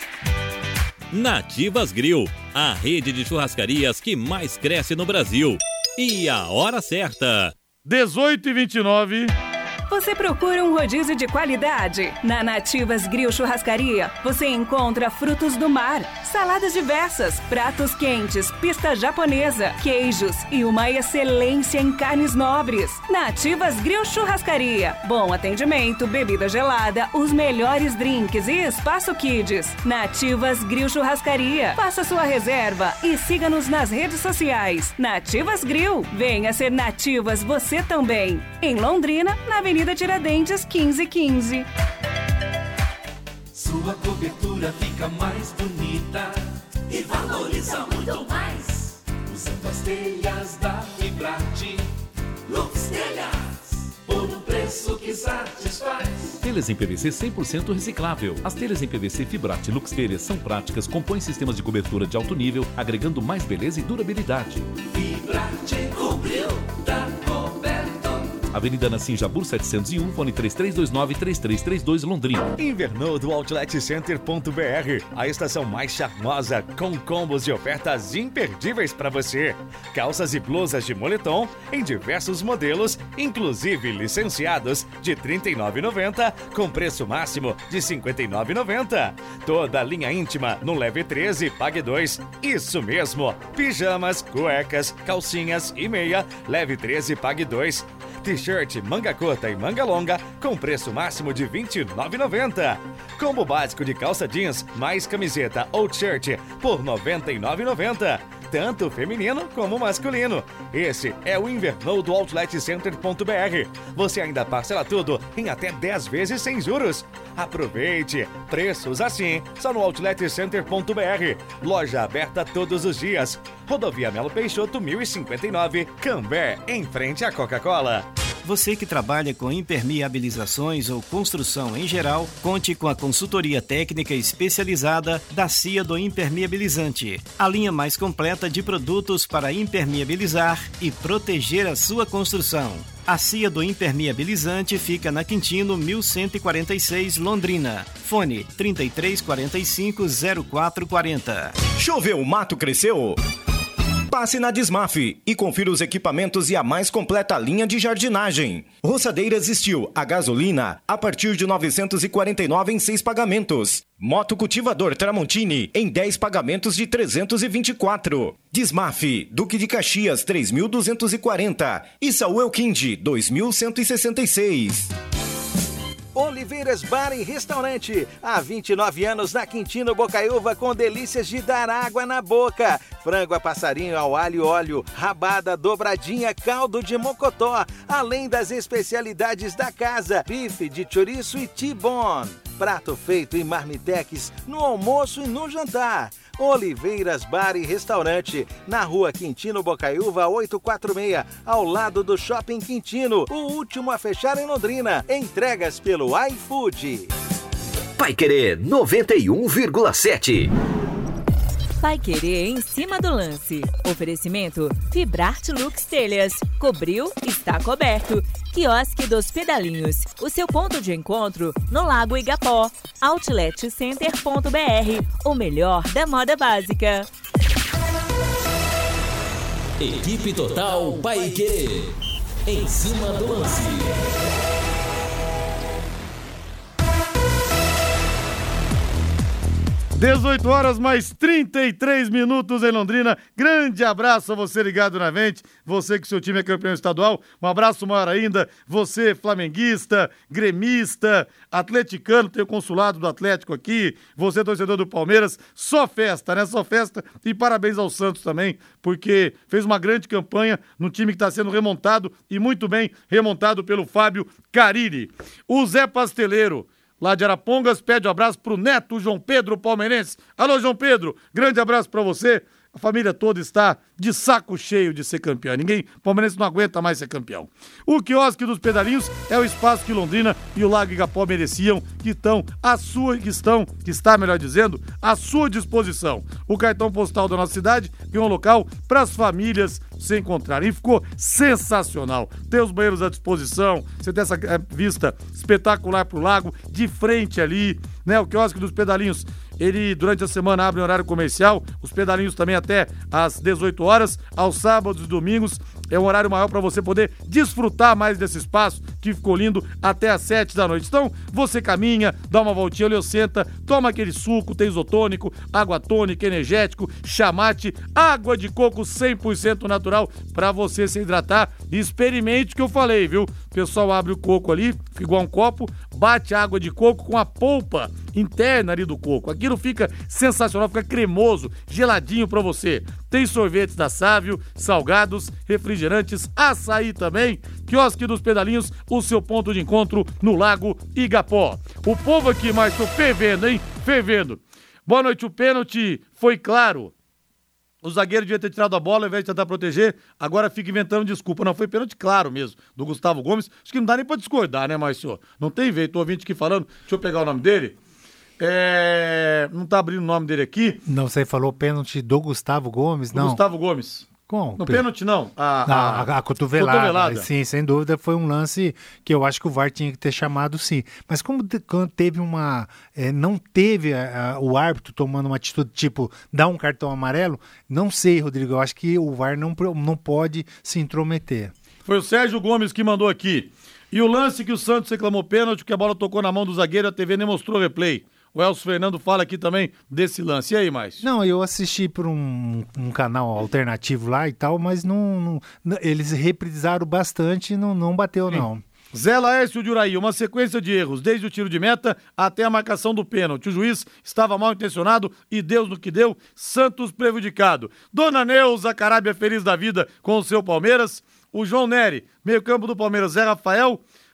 Nativas Grill, a rede de churrascarias que mais cresce no Brasil. E a hora certa. dezoito e vinte e nove. Você procura um rodízio de qualidade? Na Nativas Grill Churrascaria, você encontra frutos do mar, saladas diversas, pratos quentes, pista japonesa, queijos e uma excelência em carnes nobres. Nativas Grill Churrascaria. Bom atendimento, bebida gelada, os melhores drinks e espaço kids. Nativas Grill Churrascaria. Faça sua reserva e siga-nos nas redes sociais. Nativas Grill. Venha ser Nativas você também. Em Londrina, na Avenida Tiradentes quinze quinze. Sua cobertura fica mais bonita e valoriza muito mais. Usando as telhas da Fibrate, Lux Telhas, por um preço que satisfaz. Telhas em P V C cem por cento reciclável. As telhas em P V C Fibrate Lux Telhas são práticas, compõem sistemas de cobertura de alto nível, agregando mais beleza e durabilidade. Fibrate cobriu, tá coberto. Avenida Nassim Jabur setecentos e um, fone três três dois nove, três três três dois, Londrina. Invernou do Outlet Center ponto B R, a estação mais charmosa, com combos e ofertas imperdíveis para você. Calças e blusas de moletom em diversos modelos, inclusive licenciados, de trinta e nove reais e noventa centavos, com preço máximo de cinquenta e nove reais e noventa centavos. Toda a linha íntima no Leve treze, Pague dois. Isso mesmo, pijamas, cuecas, calcinhas e meia, Leve treze, Pague dois. T-shirt, manga curta e manga longa com preço máximo de vinte e nove reais e noventa centavos. Combo básico de calça jeans mais camiseta ou t-shirt por noventa e nove reais e noventa centavos. Tanto feminino como masculino. Esse é o Invernou do Outlet Center ponto B R. Você ainda parcela tudo em até dez vezes sem juros. Aproveite! Preços assim, só no outlet center ponto b r. Loja aberta todos os dias. Rodovia Melo Peixoto mil e cinquenta e nove, Cambé, em frente à Coca-Cola. Você que trabalha com impermeabilizações ou construção em geral, conte com a consultoria técnica especializada da C I A do Impermeabilizante, a linha mais completa de produtos para impermeabilizar e proteger a sua construção. A C I A do Impermeabilizante fica na Quintino mil cento e quarenta e seis, Londrina. Fone trinta e três quarenta e cinco, zero quatro quarenta. Choveu, o mato cresceu? Passe na Desmaf e confira os equipamentos e a mais completa linha de jardinagem. Roçadeiras Steel a gasolina a partir de novecentos e quarenta e nove reais em seis pagamentos. Moto cultivador Tramontini em dez pagamentos de trezentos e vinte e quatro. Desmaf, Duque de Caxias três mil duzentos e quarenta e Saúl Quindi dois mil cento e sessenta e seis. Oliveiras Bar e Restaurante, há vinte e nove anos na Quintino Bocaiúva, com delícias de dar água na boca. Frango a passarinho ao alho e óleo, rabada, dobradinha, caldo de mocotó, além das especialidades da casa, bife de chouriço e T-bone. Prato feito em marmitex no almoço e no jantar. Oliveiras Bar e Restaurante, na rua Quintino Bocaiúva oitocentos e quarenta e seis, ao lado do Shopping Quintino, o último a fechar em Londrina. Entregas pelo iFood. Paiquerê noventa e um vírgula sete. Paiquerê em cima do lance. Oferecimento Fibrarte Lux Telhas. Cobriu, está coberto. Quiosque dos Pedalinhos. O seu ponto de encontro no Lago Igapó. outlet center ponto b r. O melhor da moda básica. Equipe Total Paiquerê. Em cima do lance. dezoito horas mais trinta e três minutos em Londrina. Grande abraço a você ligado na Vente, você que seu time é campeão estadual. Um abraço maior ainda, você flamenguista, gremista, atleticano, tem o consulado do Atlético aqui, você torcedor do Palmeiras. Só festa, né? Só festa. E parabéns ao Santos também, porque fez uma grande campanha no time que está sendo remontado e muito bem remontado pelo Fábio Carilli. O Zé Pasteleiro, lá de Arapongas, pede um abraço pro neto João Pedro Palmeirense. Alô, João Pedro, grande abraço pra você. A família toda está de saco cheio de ser campeão. Ninguém, palmeirense não aguenta mais ser campeão. O quiosque dos pedalinhos é o espaço que Londrina e o Lago Igapó mereciam, que estão à sua, que estão, que está, melhor dizendo, à sua disposição. O cartão postal da nossa cidade é um local para as famílias se encontrarem. E ficou sensacional. Tem os banheiros à disposição, você tem essa é, vista espetacular pro lago, de frente ali, né? O quiosque dos pedalinhos, ele durante a semana abre um horário comercial, os pedalinhos também até às dezoito horas, aos sábados e domingos é um horário maior para você poder desfrutar mais desse espaço que ficou lindo até às sete da noite. Então, você caminha, dá uma voltinha, olha, senta, toma aquele suco, tem isotônico, água tônica, energético, chamate, água de coco cem por cento natural para você se hidratar. Experimente o que eu falei, viu? O pessoal abre o coco ali, fica igual um copo, bate a água de coco com a polpa interna ali do coco. Aquilo fica sensacional, fica cremoso, geladinho para você. Tem sorvetes da Sávio, salgados, refrigerantes, açaí também. Quiosque dos Pedalinhos, o seu ponto de encontro no Lago Igapó. O povo aqui, Márcio, fervendo, hein? Fervendo. Boa noite, o pênalti foi claro. O zagueiro devia ter tirado a bola ao invés de tentar proteger, agora fica inventando desculpa. Não, foi pênalti claro mesmo, do Gustavo Gomes. Acho que não dá nem pra discordar, né, Márcio? Não tem jeito, o ouvinte aqui falando. Deixa eu pegar o nome dele. É... Não tá abrindo o nome dele aqui. Não, você falou pênalti do Gustavo Gomes, do não? Gustavo Gomes. Com? No pênalti, não. A, a, a, a cotovelada. cotovelada. Sim, sem dúvida, foi um lance que eu acho que o V A R tinha que ter chamado, sim. Mas como te, quando teve uma... É, não teve a, a, o árbitro tomando uma atitude tipo, dar um cartão amarelo, não sei, Rodrigo, eu acho que o V A R não, não pode se intrometer. Foi o Sérgio Gomes que mandou aqui. E o lance que o Santos reclamou pênalti, que a bola tocou na mão do zagueiro, a T V nem mostrou o replay. O Elcio Fernando fala aqui também desse lance. E aí, Márcio? Não, eu assisti por um, um canal alternativo lá e tal, mas não, não eles reprisaram bastante e não, não bateu, Sim. não. Zé Laércio de Uraí, uma sequência de erros, desde o tiro de meta até a marcação do pênalti. O juiz estava mal intencionado e Deus no que deu, Santos prejudicado. Dona Neuza Carábia feliz da vida com o seu Palmeiras. O João Nery, meio campo do Palmeiras, Zé Rafael,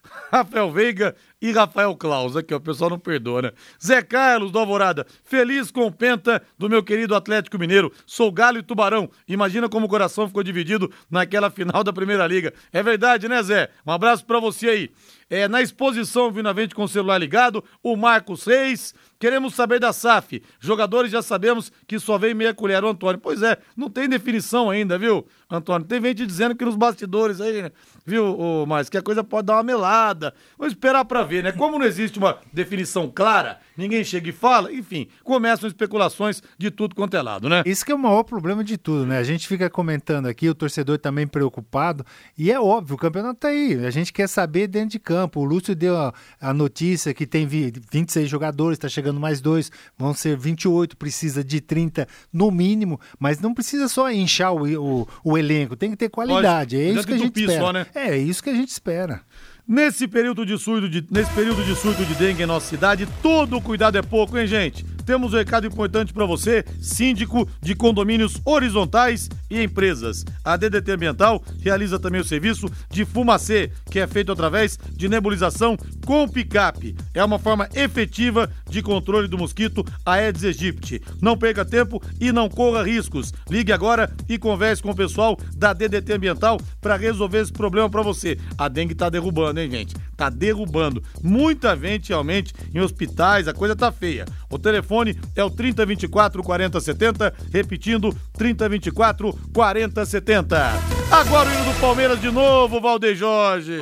Rafael Veiga e Rafael Claus. Aqui, ó, o pessoal não perdoa, né? Zé Carlos do Alvorada, feliz com o penta do meu querido Atlético Mineiro. Sou Galo e Tubarão. Imagina como o coração ficou dividido naquela final da Primeira Liga. É verdade, né, Zé? Um abraço pra você aí. É, na exposição, vindo à frente com o celular ligado, o Marcos Reis. Queremos saber da S A F. Jogadores já sabemos que só vem meia colher, o Antônio. Pois é, não tem definição ainda, viu, Antônio? Tem gente dizendo que nos bastidores aí, né? Viu, ô, mas que a coisa pode dar uma melada. Vamos esperar pra ver, né? Como não existe uma definição clara, ninguém chega e fala, enfim, começam especulações de tudo quanto é lado, né? Isso que é o maior problema de tudo, né? A gente fica comentando aqui, o torcedor também preocupado, e é óbvio, o campeonato tá aí, a gente quer saber dentro de campo. O Lúcio deu a, a notícia que tem vinte e seis jogadores, tá chegando mais dois, vão ser vinte e oito, precisa de trinta no mínimo, mas não precisa só inchar o, o, o elenco, tem que ter qualidade. Lógico, é isso que a gente espera. Só, né? É isso que a gente espera. Nesse período de surto de, nesse período de surto de dengue em nossa cidade, todo cuidado é pouco, hein, gente? Temos um recado importante para você, síndico de condomínios horizontais e empresas. A D D T Ambiental realiza também o serviço de fumacê, que é feito através de nebulização com picape. É uma forma efetiva de controle do mosquito Aedes aegypti. Não perca tempo e não corra riscos. Ligue agora e converse com o pessoal da D D T Ambiental para resolver esse problema para você. A dengue tá derrubando, hein, gente? Tá derrubando. Muita gente realmente em hospitais, a coisa tá feia. O telefone é o trinta, vinte e quatro, quarenta, setenta, repetindo, trinta, vinte e quatro, quarenta, setenta. Agora o hino do Palmeiras de novo, Valdeir Jorge.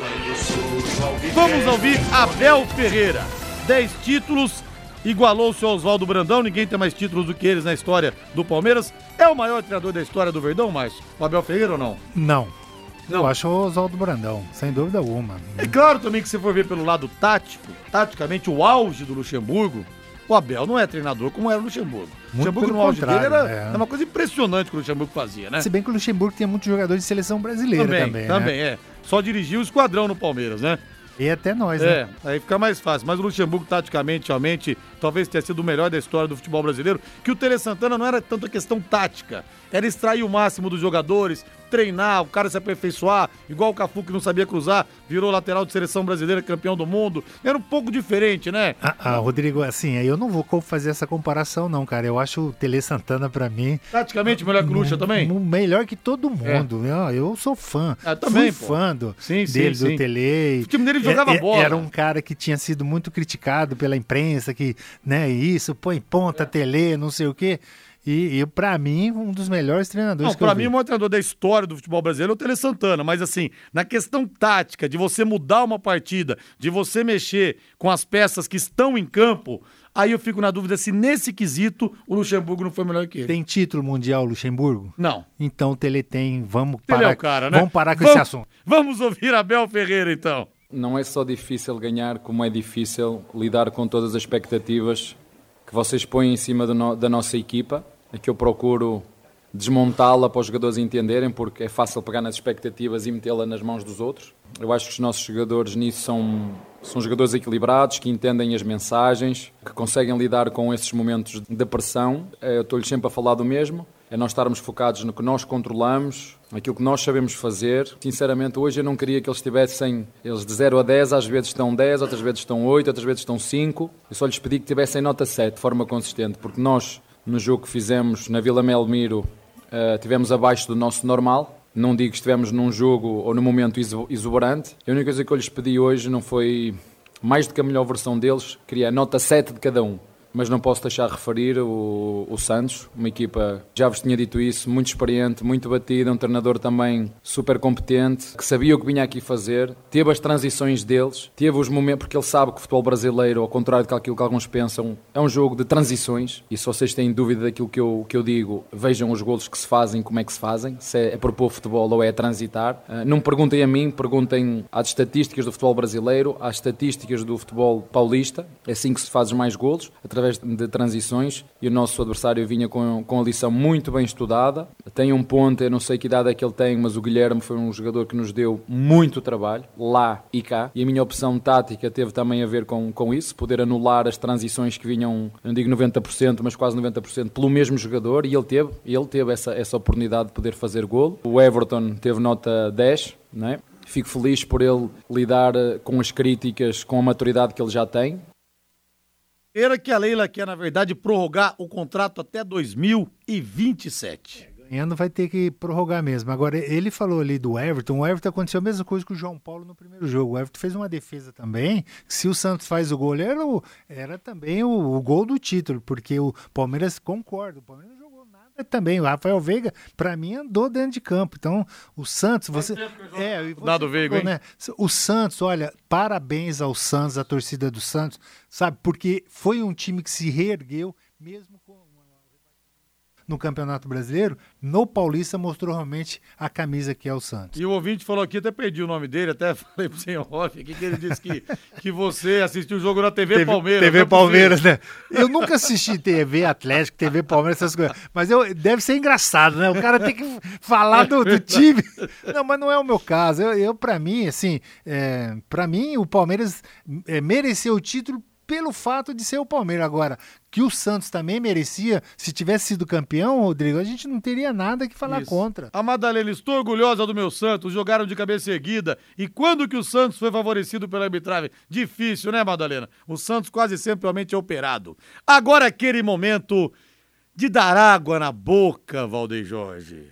Vamos ouvir Abel Ferreira. dez títulos, igualou-se ao Oswaldo Brandão, ninguém tem mais títulos do que eles na história do Palmeiras. É o maior treinador da história do Verdão, Márcio? O Abel Ferreira ou não? Não. Não. Eu acho o Oswaldo Brandão, sem dúvida alguma. É claro também que se for ver pelo lado tático, taticamente o auge do Luxemburgo, o Abel não é treinador como era o Luxemburgo. O Luxemburgo no auge dele era, é. era uma coisa impressionante que o Luxemburgo fazia, né? Se bem que o Luxemburgo tinha muitos jogadores de seleção brasileira também, também, também né? é. Só dirigiu o esquadrão no Palmeiras, né? E até nós, é, né? É, aí fica mais fácil. Mas o Luxemburgo, taticamente, realmente, talvez tenha sido o melhor da história do futebol brasileiro, que o Tele Santana não era tanto a questão tática, era extrair o máximo dos jogadores, treinar, o cara se aperfeiçoar, igual o Cafu que não sabia cruzar, virou lateral de seleção brasileira, campeão do mundo. Era um pouco diferente, né? Ah, ah Rodrigo, assim, eu não vou fazer essa comparação não, cara. Eu acho o Tele Santana, pra mim... Taticamente melhor que o Luxa também? Melhor que todo mundo. É. Eu sou fã. Ah, também, Fui fã do, sim, dele, sim, do sim. Tele. O time dele jogava é, bola. Era um cara que tinha sido muito criticado pela imprensa, que, né, isso, põe ponta, é. Tele, não sei o quê. E, e pra mim, um dos melhores treinadores não, que eu pra vi. mim, o maior treinador da história do futebol brasileiro é o Tele Santana, mas assim, na questão tática, de você mudar uma partida, de você mexer com as peças que estão em campo, aí eu fico na dúvida se nesse quesito o Luxemburgo não foi melhor que ele. Tem título mundial Luxemburgo? Não. Então o Tele tem, vamos Tele parar, é o cara, né? vamos parar com vamos, esse assunto. Vamos ouvir Abel Ferreira, então. Não é só difícil ganhar, como é difícil lidar com todas as expectativas que vocês põem em cima do no, da nossa equipa. É que eu procuro desmontá-la para os jogadores entenderem, porque é fácil pegar nas expectativas e metê-la nas mãos dos outros. Eu acho que os nossos jogadores nisso são, são jogadores equilibrados, que entendem as mensagens, que conseguem lidar com esses momentos de pressão. Eu estou-lhes sempre a falar do mesmo, é nós estarmos focados no que nós controlamos, naquilo que nós sabemos fazer. Sinceramente, hoje eu não queria que eles estivessem, eles de zero a dez, às vezes estão dez, outras vezes estão oito, outras vezes estão cinco. Eu só lhes pedi que tivessem nota sete, de forma consistente, porque nós... No jogo que fizemos na Vila Belmiro, uh, tivemos abaixo do nosso normal. Não digo que estivemos num jogo ou num momento exuberante. A única coisa que eu lhes pedi hoje não foi mais do que a melhor versão deles. Queria a nota sete de cada um. Mas não posso deixar de referir o, o Santos, uma equipa, já vos tinha dito isso, muito experiente, muito batida, um treinador também super competente, que sabia o que vinha aqui fazer, teve as transições deles, teve os momentos, porque ele sabe que o futebol brasileiro, ao contrário daquilo que alguns pensam, é um jogo de transições, e se vocês têm dúvida daquilo que eu, que eu digo, vejam os golos que se fazem, como é que se fazem, se é, é propor futebol ou é transitar. Uh, não me perguntem a mim, perguntem às estatísticas do futebol brasileiro, às estatísticas do futebol paulista, é assim que se faz mais golos, através de transições, e o nosso adversário vinha com, com a lição muito bem estudada. Tem um ponto, eu não sei que idade é que ele tem, mas o Guilherme foi um jogador que nos deu muito trabalho, lá e cá, e a minha opção tática teve também a ver com, com isso, poder anular as transições que vinham, não digo noventa por cento, mas quase noventa por cento pelo mesmo jogador, e ele teve, ele teve essa, essa oportunidade de poder fazer golo. O Everton teve nota dez, não é? Fico feliz por ele lidar com as críticas com a maturidade que ele já tem. Era que a Leila quer, na verdade, prorrogar o contrato até dois mil e vinte e sete. Ganhando vai ter que prorrogar mesmo. Agora, ele falou ali do Everton. O Everton aconteceu a mesma coisa que o João Paulo no primeiro jogo. O Everton fez uma defesa também. Se o Santos faz o gol, era, o, era também o, o gol do título, porque o Palmeiras concorda. O Palmeiras não jogou nada também. O Rafael Veiga, pra mim, andou dentro de campo. Então, o Santos... você é, você Dado Veiga, hein? Né? O Santos, olha, parabéns ao Santos, à torcida do Santos, sabe? Porque foi um time que se reergueu, mesmo com no Campeonato Brasileiro, no Paulista mostrou realmente a camisa que é o Santos. E o ouvinte falou aqui, até perdi o nome dele, até falei pro senhor Hoff aqui, que ele disse que, que você assistiu o jogo na T V, T V Palmeiras. T V Palmeiras, né? Eu nunca assisti T V Atlético, T V Palmeiras, essas coisas, mas eu, deve ser engraçado, né? O cara tem que falar do, do time. Não, mas não é o meu caso. Eu, eu pra mim, assim, é, pra mim o Palmeiras é, mereceu o título pelo fato de ser o Palmeiras. Agora, que o Santos também merecia, se tivesse sido campeão, Rodrigo, a gente não teria nada que falar Isso. contra. A Madalena, estou orgulhosa do meu Santos, jogaram de cabeça erguida. E quando que o Santos foi favorecido pela arbitragem? Difícil, né, Madalena? O Santos quase sempre realmente é operado. Agora aquele momento de dar água na boca, Valdeir Jorge.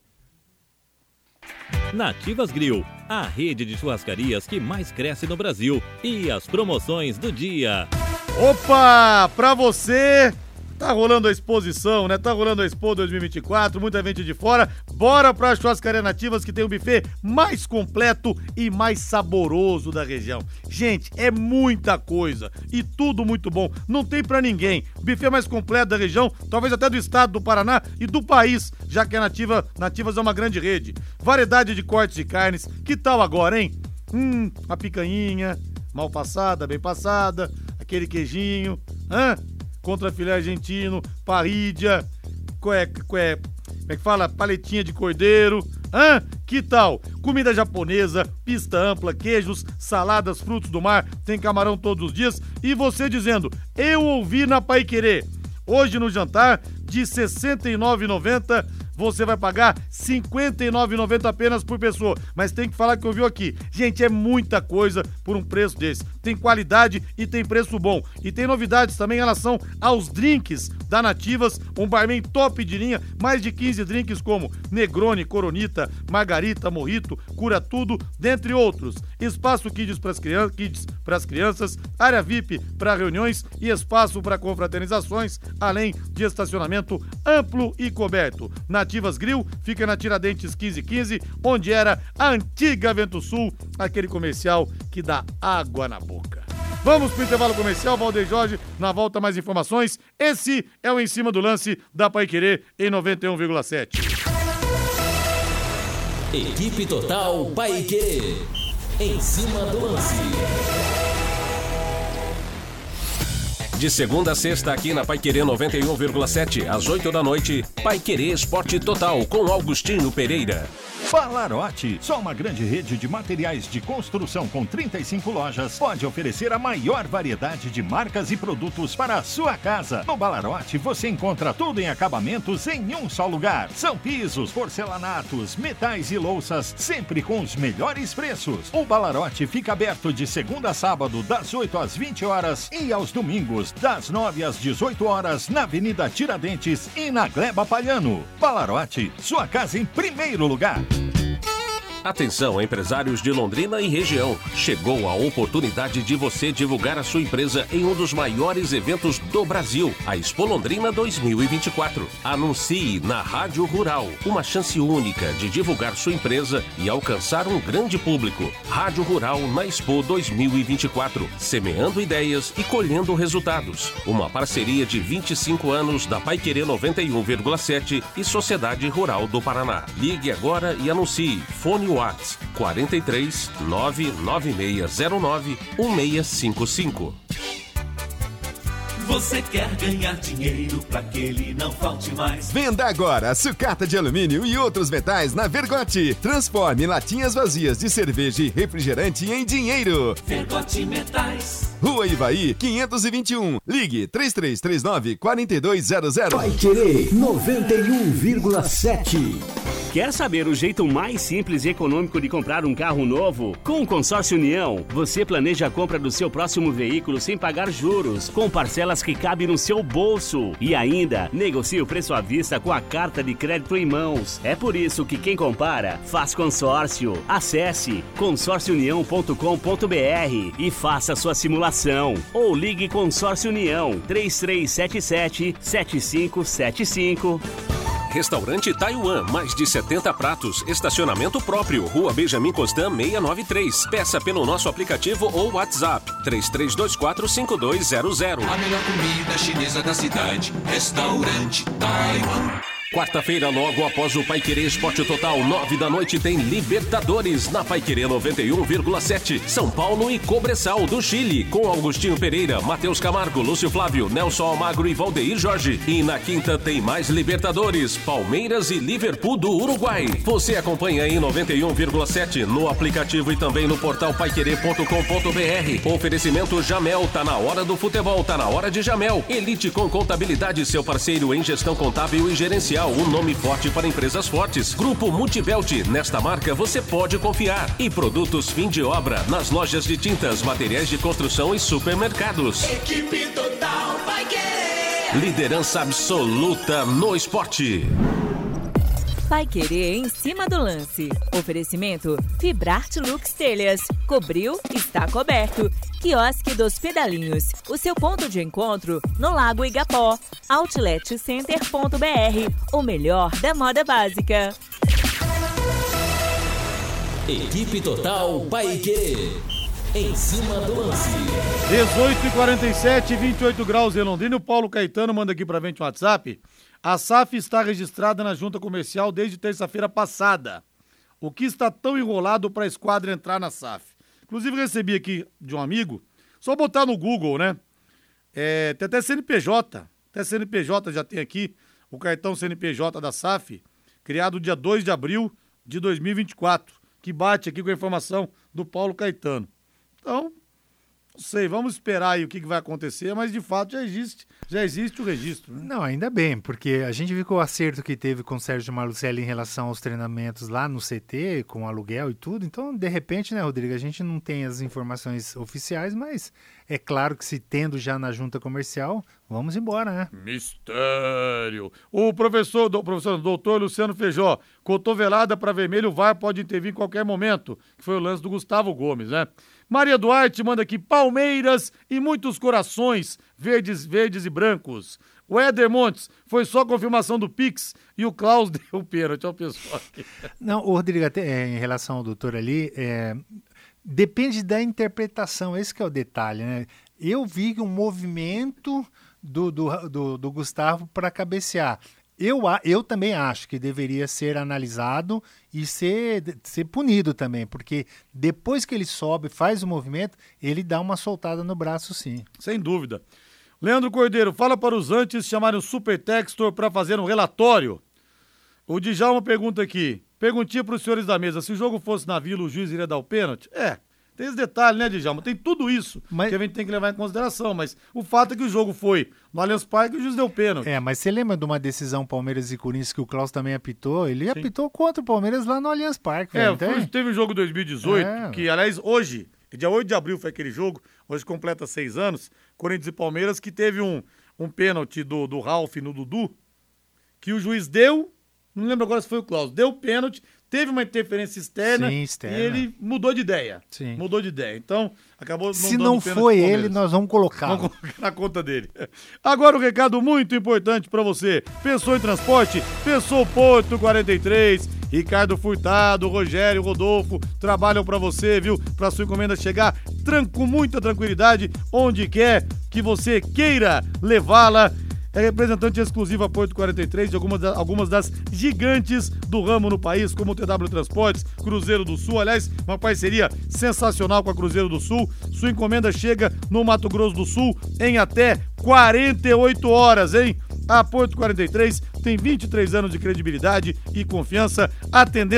Nativas Grill, a rede de churrascarias que mais cresce no Brasil. E as promoções do dia. Opa, pra você, tá rolando a exposição, né? Tá rolando a Expo dois mil e vinte e quatro, muita gente de fora. Bora pra Churrascaria Nativas, que tem o buffet mais completo e mais saboroso da região. Gente, é muita coisa e tudo muito bom. Não tem pra ninguém. Buffet mais completo da região, talvez até do estado do Paraná e do país, já que a Nativa, Nativas é uma grande rede. Variedade de cortes de carnes. Que tal agora, hein? Hum, a picanhinha, mal passada, bem passada, aquele queijinho, hã? Contra filé argentino, parrídia, cué, cué, como é que fala? Paletinha de cordeiro, hã? Que tal? Comida japonesa, pista ampla, queijos, saladas, frutos do mar, tem camarão todos os dias. E você dizendo, eu ouvi na Paiquerê. Hoje no jantar, de sessenta e nove reais e noventa centavos, você vai pagar cinquenta e nove reais e noventa centavos apenas por pessoa. Mas tem que falar que ouviu aqui. Gente, é muita coisa por um preço desse. Tem qualidade e tem preço bom. E tem novidades também em relação aos drinks da Nativas. Um barman top de linha. Mais de quinze drinks como Negroni, Coronita, Margarita, Mojito, Cura Tudo, dentre outros. Espaço Kids para as crianças, Kids para as crianças, área V I P para reuniões e espaço para confraternizações, além de estacionamento amplo e coberto. Nativas Grill fica na Tiradentes quinze quinze, onde era a antiga Vento Sul, aquele comercial que dá água na boca. Vamos pro intervalo comercial, Valdeir Jorge, na volta mais informações. Esse é o Em Cima do Lance da Paiquerê em noventa e um vírgula sete. Equipe Total Paiquerê, Em Cima do Lance. De segunda a sexta, aqui na Paiquerê noventa e um vírgula sete, às oito da noite, Paiquerê Esporte Total, com Augustinho Pereira. Balarote, só uma grande rede de materiais de construção com trinta e cinco lojas, pode oferecer a maior variedade de marcas e produtos para a sua casa. No Balarote você encontra tudo em acabamentos em um só lugar. São pisos, porcelanatos, metais e louças, sempre com os melhores preços. O Balarote fica aberto de segunda a sábado, das oito às vinte horas e aos domingos, das nove às dezoito horas, na Avenida Tiradentes e na Gleba Palhano. Balarote, sua casa em primeiro lugar. Atenção, empresários de Londrina e região. Chegou a oportunidade de você divulgar a sua empresa em um dos maiores eventos do Brasil, a Expo Londrina dois mil e vinte e quatro. Anuncie na Rádio Rural, uma chance única de divulgar sua empresa e alcançar um grande público. Rádio Rural na Expo dois mil e vinte e quatro, semeando ideias e colhendo resultados. Uma parceria de vinte e cinco anos da Paiquerê noventa e um vírgula sete e Sociedade Rural do Paraná. Ligue agora e anuncie. Fone WhatsApp quarenta e três, nove nove seis zero nove, um seis cinco cinco. Você quer ganhar dinheiro pra que ele não falte mais? Venda agora sucata de alumínio e outros metais na Vergote. Transforme latinhas vazias de cerveja e refrigerante em dinheiro. Vergote Metais. Rua Ivaí, quinhentos e vinte e um. Ligue três três três nove, quatro dois zero zero. Paiquerê noventa e um vírgula sete. Quer saber o jeito mais simples e econômico de comprar um carro novo? Com o Consórcio União, você planeja a compra do seu próximo veículo sem pagar juros, com parcelas que cabem no seu bolso. E ainda, negocie o preço à vista com a carta de crédito em mãos. É por isso que quem compara, faz consórcio. Acesse consórcio união ponto com ponto b r e faça sua simulação. Ou ligue Consórcio União, três três sete sete, sete cinco sete cinco. Restaurante Taiwan, mais de setenta pratos, estacionamento próprio, Rua Benjamin Constant seiscentos e noventa e três. Peça pelo nosso aplicativo ou WhatsApp, três três dois quatro, cinco dois zero zero. A melhor comida chinesa da cidade, Restaurante Taiwan. Quarta-feira, logo após o Paiquerê Esporte Total, nove da noite, tem Libertadores na Paiquerê noventa e um vírgula sete. São Paulo e Cobressal, do Chile, com Augustinho Pereira, Matheus Camargo, Lúcio Flávio, Nelson Almagro e Valdeir Jorge. E na quinta tem mais Libertadores, Palmeiras e Liverpool do Uruguai. Você acompanha em noventa e um vírgula sete, no aplicativo e também no portal paiquerê ponto com ponto b r. Oferecimento Jamel, tá na hora do futebol, tá na hora de Jamel. Elite com Contabilidade, seu parceiro em gestão contábil e gerencial. Um nome forte para empresas fortes. Grupo Multivelt, nesta marca você pode confiar. E produtos fim de obra nas lojas de tintas, materiais de construção e supermercados. Equipe Total Paiquerê. Liderança absoluta no esporte. Paiquerê em cima do lance. Oferecimento Fibrarte Lux Telhas. Cobriu, está coberto. Quiosque dos Pedalinhos. O seu ponto de encontro no Lago Igapó. outlet center ponto b r. O melhor da moda básica. Equipe Total Paiquerê. Em cima do lance. dezoito e quarenta e sete, vinte e oito graus em Londrina. O Paulo Caetano manda aqui pra gente um WhatsApp. A S A F está registrada na junta comercial desde terça-feira passada. O que está tão enrolado para a esquadra entrar na S A F? Inclusive recebi aqui de um amigo, só botar no Google, né? É, tem até C N P J, até C N P J já tem aqui, o cartão C N P J da S A F, criado dia dois de abril de dois mil e vinte e quatro, que bate aqui com a informação do Paulo Caetano. Então, não sei, vamos esperar aí o que, que vai acontecer, mas de fato já existe, já existe o registro. Né? Não, ainda bem, porque a gente viu que o acerto que teve com o Sérgio Malucelli em relação aos treinamentos lá no C T, com aluguel e tudo, então, de repente, né, Rodrigo, a gente não tem as informações oficiais, mas é claro que se tendo já na junta comercial, vamos embora, né? Mistério! O professor, o professor doutor Luciano Feijó, cotovelada para vermelho, o V A R pode intervir em qualquer momento, que foi o lance do Gustavo Gomes, né? Maria Duarte manda aqui Palmeiras e muitos corações verdes, verdes e brancos. O Éder Montes, foi só confirmação do Pix e o Klaus deu o pênalti ao pessoal aqui. Não, o Rodrigo, até é, em relação ao doutor ali, é, depende da interpretação, esse que é o detalhe, né? Eu vi um movimento do, do, do, do Gustavo para cabecear. Eu, eu também acho que deveria ser analisado e ser, ser punido também, porque depois que ele sobe, faz o movimento, ele dá uma soltada no braço, sim. Sem dúvida. Leandro Cordeiro, fala para os antes chamarem o Super Textor para fazer um relatório. O Djalma pergunta aqui, perguntinha para os senhores da mesa, se o jogo fosse na Vila, o juiz iria dar o pênalti? É. Tem esse detalhe, né, Djalma? Tem tudo isso mas... que a gente tem que levar em consideração, mas o fato é que o jogo foi no Allianz Parque e o juiz deu pênalti. É, mas você lembra de uma decisão Palmeiras e Corinthians que o Klaus também apitou? Ele Sim. apitou contra o Palmeiras lá no Allianz Parque. É, foi, teve o jogo dois mil e dezoito, é. que, aliás, hoje, dia oito de abril foi aquele jogo, hoje completa seis anos, Corinthians e Palmeiras, que teve um, um pênalti do, do Ralf no Dudu, que o juiz deu, não lembro agora se foi o Klaus, deu pênalti, teve uma interferência externa, Sim, externa. E ele mudou de ideia. Sim. Mudou de ideia. Então, acabou não Se não foi ele, nós vamos colocar. Vamos colocar na conta dele. Agora um recado muito importante para você. Pensou em transporte? Pensou Porto quarenta e três. Ricardo Furtado, Rogério, Rodolfo trabalham para você, viu? Para sua encomenda chegar com muita tranquilidade, onde quer que você queira levá-la. É representante exclusiva Porto quarenta e três de algumas, da, algumas das gigantes do ramo no país, como o T W Transportes, Cruzeiro do Sul. Aliás, uma parceria sensacional com a Cruzeiro do Sul. Sua encomenda chega no Mato Grosso do Sul em até quarenta e oito horas, hein? A Porto quarenta e três tem vinte e três anos de credibilidade e confiança, atendendo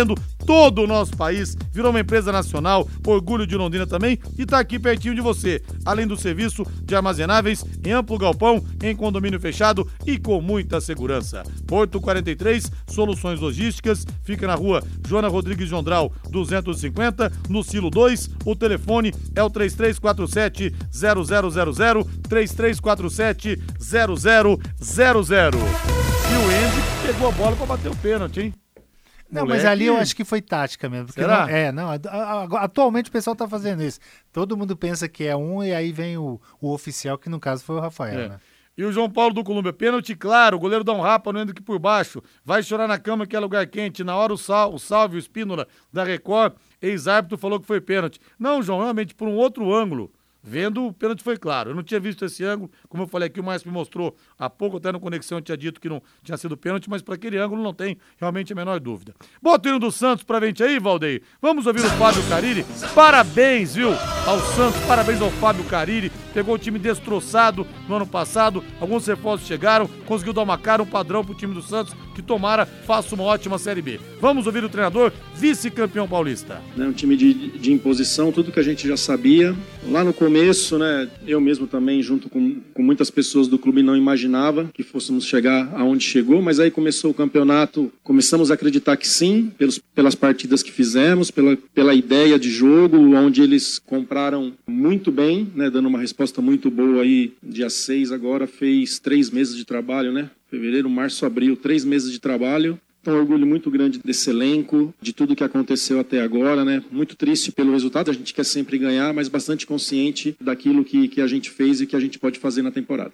todo o nosso país, virou uma empresa nacional, orgulho de Londrina também, e está aqui pertinho de você. Além do serviço de armazenáveis em amplo galpão, em condomínio fechado e com muita segurança. Porto quarenta e três, Soluções Logísticas, fica na rua Joana Rodrigues Jondral, duzentos e cinquenta, no Silo dois. O telefone é o três três quatro sete, zero zero zero zero, três três quatro sete, zero zero zero zero. E o Andy pegou a bola para bater o pênalti, hein? Não, Moleque. mas ali eu acho que foi tática mesmo. Será? Não, é, não. Atualmente o pessoal tá fazendo isso. Todo mundo pensa que é um e aí vem o, o oficial, que no caso foi o Rafael, É. né? E o João Paulo do Colômbia, pênalti claro, o goleiro dá um rapa no Hendrick por baixo, vai chorar na cama que é lugar quente, na hora o, sal, o Salve, o Espínola da Record, ex-árbitro falou que foi pênalti. Não, João, realmente por um outro ângulo, vendo o pênalti foi claro. Eu não tinha visto esse ângulo, como eu falei aqui, o Márcio me mostrou há pouco, até no Conexão eu tinha dito que não tinha sido pênalti, mas para aquele ângulo não tem realmente a menor dúvida. Bota o hino do Santos pra frente aí, Valdeir. Vamos ouvir o Fábio Carille. Parabéns, viu, ao Santos, parabéns ao Fábio Carille. Pegou o time destroçado no ano passado, alguns reforços chegaram, conseguiu dar uma cara, um padrão pro time do Santos, que tomara, faça uma ótima Série B. Vamos ouvir o treinador, vice-campeão paulista. Um time de, de imposição, tudo que a gente já sabia. Lá no começo, né, eu mesmo também, junto com, com muitas pessoas do clube, não imaginava que fôssemos chegar aonde chegou, mas aí começou o campeonato, começamos a acreditar que sim, pelos, pelas partidas que fizemos, pela, pela ideia de jogo, onde eles compraram muito bem, né, dando uma resposta muito boa aí, dia seis agora, fez três meses de trabalho, né? Fevereiro, março, abril, três meses de trabalho. Então, um orgulho muito grande desse elenco, de tudo que aconteceu até agora, né? Muito triste pelo resultado, a gente quer sempre ganhar, mas bastante consciente daquilo que, que a gente fez e que a gente pode fazer na temporada.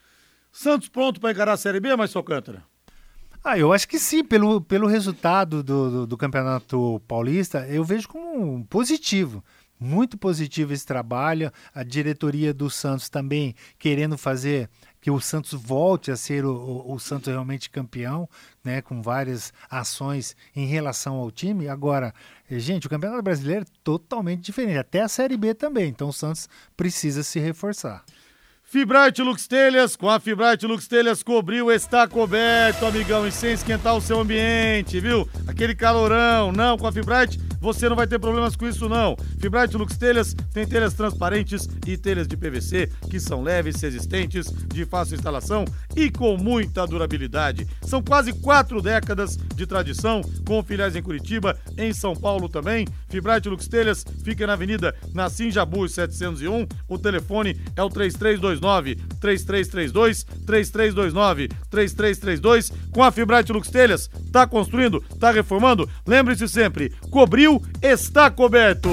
Santos pronto para encarar a Série B, Márcio Alcântara? Ah, eu acho que sim, pelo, pelo resultado do, do, do Campeonato Paulista, eu vejo como positivo. Muito positivo esse trabalho, a diretoria do Santos também querendo fazer que o Santos volte a ser o, o, o Santos realmente campeão, né, com várias ações em relação ao time. Agora, gente, o Campeonato Brasileiro é totalmente diferente, até a Série B também, então o Santos precisa se reforçar. Fibrate Lux Telhas, com a Fibrate Lux Telhas cobriu, está coberto, amigão, e sem esquentar o seu ambiente, viu? Aquele calorão, não, com a Fibrate você não vai ter problemas com isso não. Fibrate Lux Telhas tem telhas transparentes e telhas de P V C que são leves, resistentes, de fácil instalação e com muita durabilidade. São quase quatro décadas de tradição, com filiais em Curitiba, em São Paulo também. Fibrate Lux Telhas fica na Avenida Nassim Jabur setecentos e um, o telefone é o três três dois nove, três três três dois, três três dois nove, três três três dois. Com a Fibrate Lux Telhas, tá construindo, tá reformando? Lembre-se sempre, cobriu, está coberto.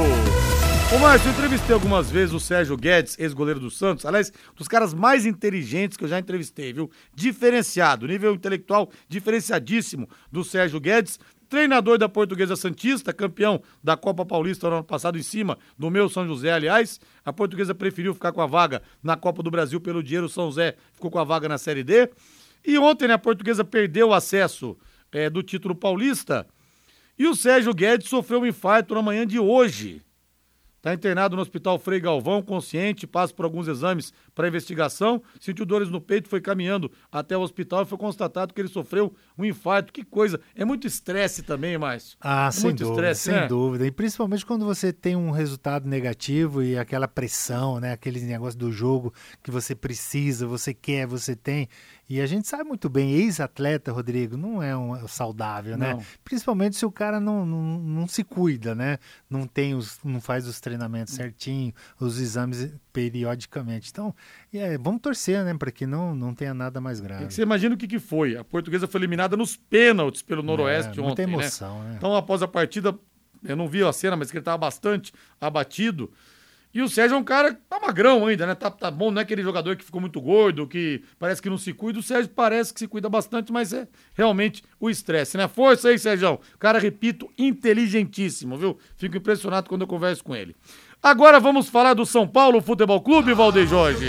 Ô Márcio, eu entrevistei algumas vezes o Sérgio Guedes, ex-goleiro do Santos, aliás, dos caras mais inteligentes que eu já entrevistei, viu? Diferenciado, nível intelectual diferenciadíssimo do Sérgio Guedes, treinador da Portuguesa Santista, campeão da Copa Paulista no ano passado, em cima do meu São José, aliás. A Portuguesa preferiu ficar com a vaga na Copa do Brasil pelo dinheiro, o São José ficou com a vaga na Série D. E ontem, né, a Portuguesa perdeu o acesso é, do título paulista e o Sérgio Guedes sofreu um infarto na manhã de hoje. Está internado no Hospital Frei Galvão, consciente, passa por alguns exames para investigação, sentiu dores no peito, foi caminhando até o hospital e foi constatado que ele sofreu um infarto. Que coisa, é muito estresse também, Márcio. Ah, é sem muito dúvida, estresse, sem né? dúvida. E principalmente quando você tem um resultado negativo e aquela pressão, né, aquele negócio do jogo que você precisa, você quer, você tem. E a gente sabe muito bem, ex-atleta, Rodrigo, não é um saudável, né? Não. Principalmente se o cara não, não, não se cuida, né? Não tem os, não faz os treinamentos certinho, os exames periodicamente. Então, é, vamos torcer, né, para que não, não tenha nada mais grave. É que você imagina o que, que foi. A Portuguesa foi eliminada nos pênaltis pelo Noroeste é, muita ontem, emoção, né? né? Então, após a partida, eu não vi a cena, mas que ele estava bastante abatido. E o Sérgio é um cara, tá magrão ainda, né? Tá, tá bom, não é aquele jogador que ficou muito gordo, que parece que não se cuida. O Sérgio parece que se cuida bastante, mas é realmente o estresse, né? Força aí, Sérgio. Cara, repito, inteligentíssimo, viu? Fico impressionado quando eu converso com ele. Agora vamos falar do São Paulo Futebol Clube, Valdeir Jorge.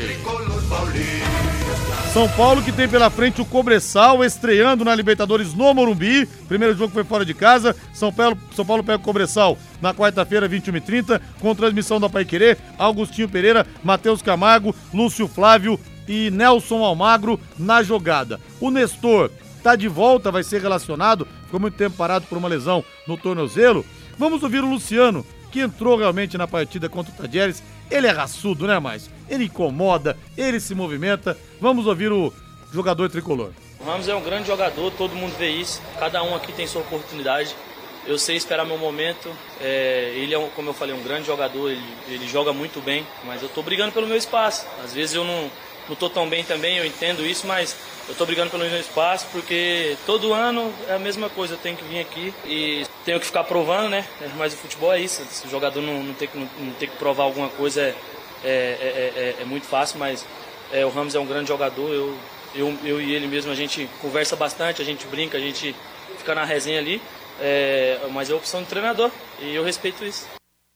São Paulo que tem pela frente o Cobressal estreando na Libertadores no Morumbi. Primeiro jogo foi fora de casa. São Paulo, São Paulo pega o Cobressal na quarta-feira, vinte e uma e trinta, com transmissão da Paiquerê. Augustinho Pereira, Matheus Camargo, Lúcio Flávio e Nelson Almagro na jogada. O Nestor tá de volta, vai ser relacionado, ficou muito tempo parado por uma lesão no tornozelo. Vamos ouvir o Luciano, que entrou realmente na partida contra o Tajeres. Ele é raçudo, né, Márcio? Ele incomoda, ele se movimenta. Vamos ouvir o jogador tricolor. O Ramos é um grande jogador, todo mundo vê isso. Cada um aqui tem sua oportunidade. Eu sei esperar meu momento. É, ele é, um, como eu falei, um grande jogador, ele, ele joga muito bem, mas eu tô brigando pelo meu espaço. Às vezes eu não, não tô tão bem também, eu entendo isso, mas eu tô brigando pelo meu espaço porque todo ano é a mesma coisa. Eu tenho que vir aqui e tenho que ficar provando, né? Mas o futebol é isso. Se o jogador não, não, tem, que, não, não tem que provar alguma coisa é, é, é, é, é muito fácil, mas é, o Ramos é um grande jogador. Eu, eu, eu e ele mesmo, a gente conversa bastante, a gente brinca, a gente fica na resenha ali. É, mas é a opção do treinador e eu respeito isso.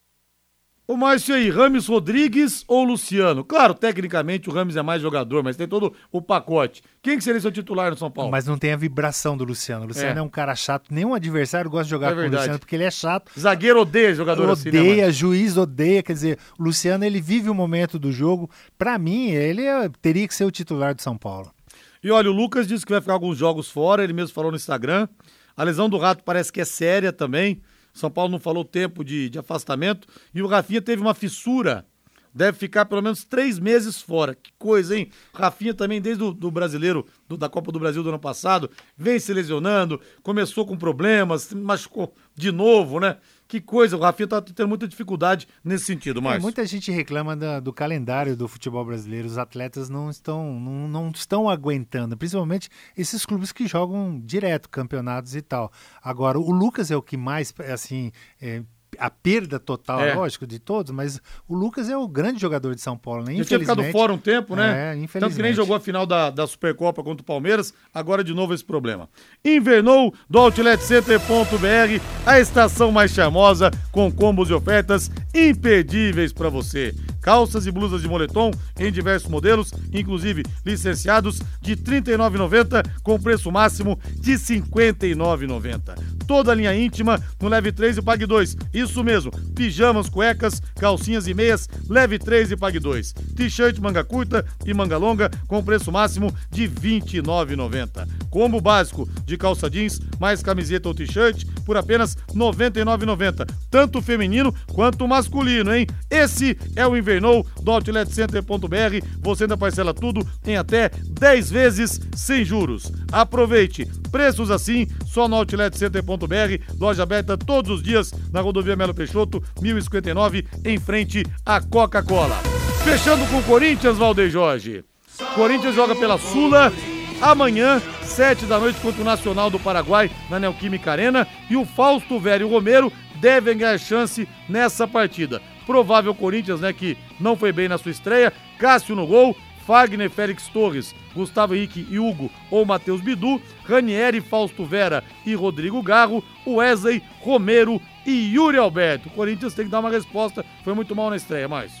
Ô Márcio aí, Rames Rodrigues ou Luciano? Claro, tecnicamente o Rames é mais jogador, mas tem todo o pacote. Quem que seria seu titular no São Paulo? Mas não tem a vibração do Luciano. O Luciano é, é um cara chato, nenhum adversário gosta de jogar é com o Luciano, porque ele é chato. Zagueiro odeia jogador assim, né? Odeia, juiz odeia, quer dizer, o Luciano ele vive o momento do jogo. Pra mim, ele é, teria que ser o titular do São Paulo. E olha, o Lucas disse que vai ficar alguns jogos fora, ele mesmo falou no Instagram. A lesão do Rato parece que é séria também. São Paulo não falou tempo de, de afastamento. E o Rafinha teve uma fissura. Deve ficar pelo menos três meses fora. Que coisa, hein? Rafinha também, desde o do brasileiro, do, da Copa do Brasil do ano passado, vem se lesionando, começou com problemas, se machucou de novo, né? Que coisa, o Rafinha tá tendo muita dificuldade nesse sentido, Márcio. É, muita gente reclama da, do calendário do futebol brasileiro. Os atletas não estão, não, não estão aguentando, principalmente esses clubes que jogam direto, campeonatos e tal. Agora, o Lucas é o que mais, assim... É, a perda total, é. lógico, de todos, mas o Lucas é o grande jogador de São Paulo, né? Ele tinha ficado fora um tempo, né? É, infelizmente. Tanto que nem jogou a final da, da Supercopa contra o Palmeiras, agora de novo esse problema. Invernou do Outlet Center ponto B R, a estação mais charmosa, com combos e ofertas imperdíveis para você. Calças e blusas de moletom em diversos modelos, inclusive licenciados, de trinta e nove reais e noventa centavos, com preço máximo de cinquenta e nove reais e noventa centavos. Toda a linha íntima no Leve três e Pague dois. Isso mesmo, pijamas, cuecas, calcinhas e meias, Leve três e Pague dois. T-shirt manga curta e manga longa, com preço máximo de vinte e nove reais e noventa centavos. Combo básico de calça jeans, mais camiseta ou t-shirt, por apenas noventa e nove reais e noventa centavos. Tanto feminino quanto masculino, hein? Esse é o Invernou do Outlet Center ponto B R. Você ainda parcela tudo em até dez vezes sem juros. Aproveite. Preços assim só no Outlet Center ponto B R. Loja aberta todos os dias na rodovia Melo Peixoto, mil e cinquenta e nove, em frente à Coca-Cola. Fechando com o Corinthians, Valdeir Jorge. Corinthians joga pela Sula amanhã, sete da noite, contra o Nacional do Paraguai, na Neoquímica Arena. E o Fausto Vera e o Romero devem ganhar chance nessa partida. Provável Corinthians, né, que não foi bem na sua estreia. Cássio no gol, Fagner, Félix Torres, Gustavo Henrique e Hugo ou Matheus Bidu, Ranieri, Fausto Vera e Rodrigo Garro, Wesley, Romero e Yuri Alberto. O Corinthians tem que dar uma resposta, foi muito mal na estreia, Márcio.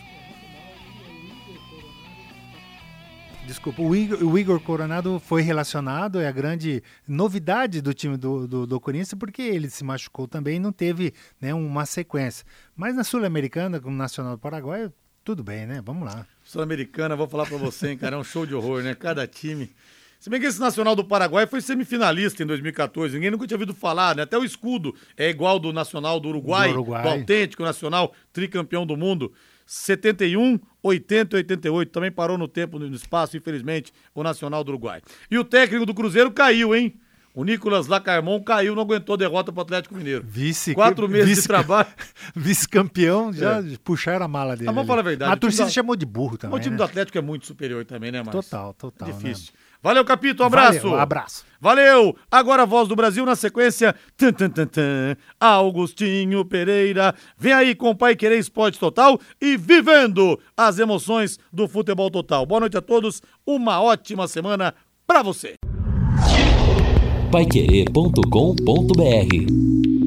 Desculpa, o Igor, o Igor Coronado foi relacionado, é a grande novidade do time do, do, do Corinthians, porque ele se machucou também e não teve, né, uma sequência. Mas na Sul-Americana, como Nacional do Paraguai, tudo bem, né? Vamos lá. Sul-Americana, vou falar pra você, hein, cara, é um show de horror, né? Cada time... Se bem que esse Nacional do Paraguai foi semifinalista em dois mil e catorze, ninguém nunca tinha ouvido falar, né? Até o escudo é igual ao do Nacional do Uruguai, do, Uruguai. do autêntico Nacional, tricampeão do mundo. setenta e um, oitenta e oitenta e oito, também parou no tempo, no espaço, infelizmente, o Nacional do Uruguai. E o técnico do Cruzeiro caiu, hein? O Nicolas Lacarmon caiu, não aguentou a derrota pro Atlético Mineiro. Vice, Quatro meses vice, de trabalho. Vice-campeão, já é. puxaram a mala dele. Ah, vamos falar a verdade. A torcida da... chamou de burro também. O time né? do Atlético é muito superior também, né, Márcio? Total, total. Difícil. Né? Valeu, Capito, um abraço. Valeu, um abraço. Valeu. Agora a voz do Brasil na sequência. Tum, tum, tum, tum. Augustinho Pereira. Vem aí com o Pai Querer Esporte Total e vivendo as emoções do futebol total. Boa noite a todos. Uma ótima semana pra você. pai querer ponto com ponto b r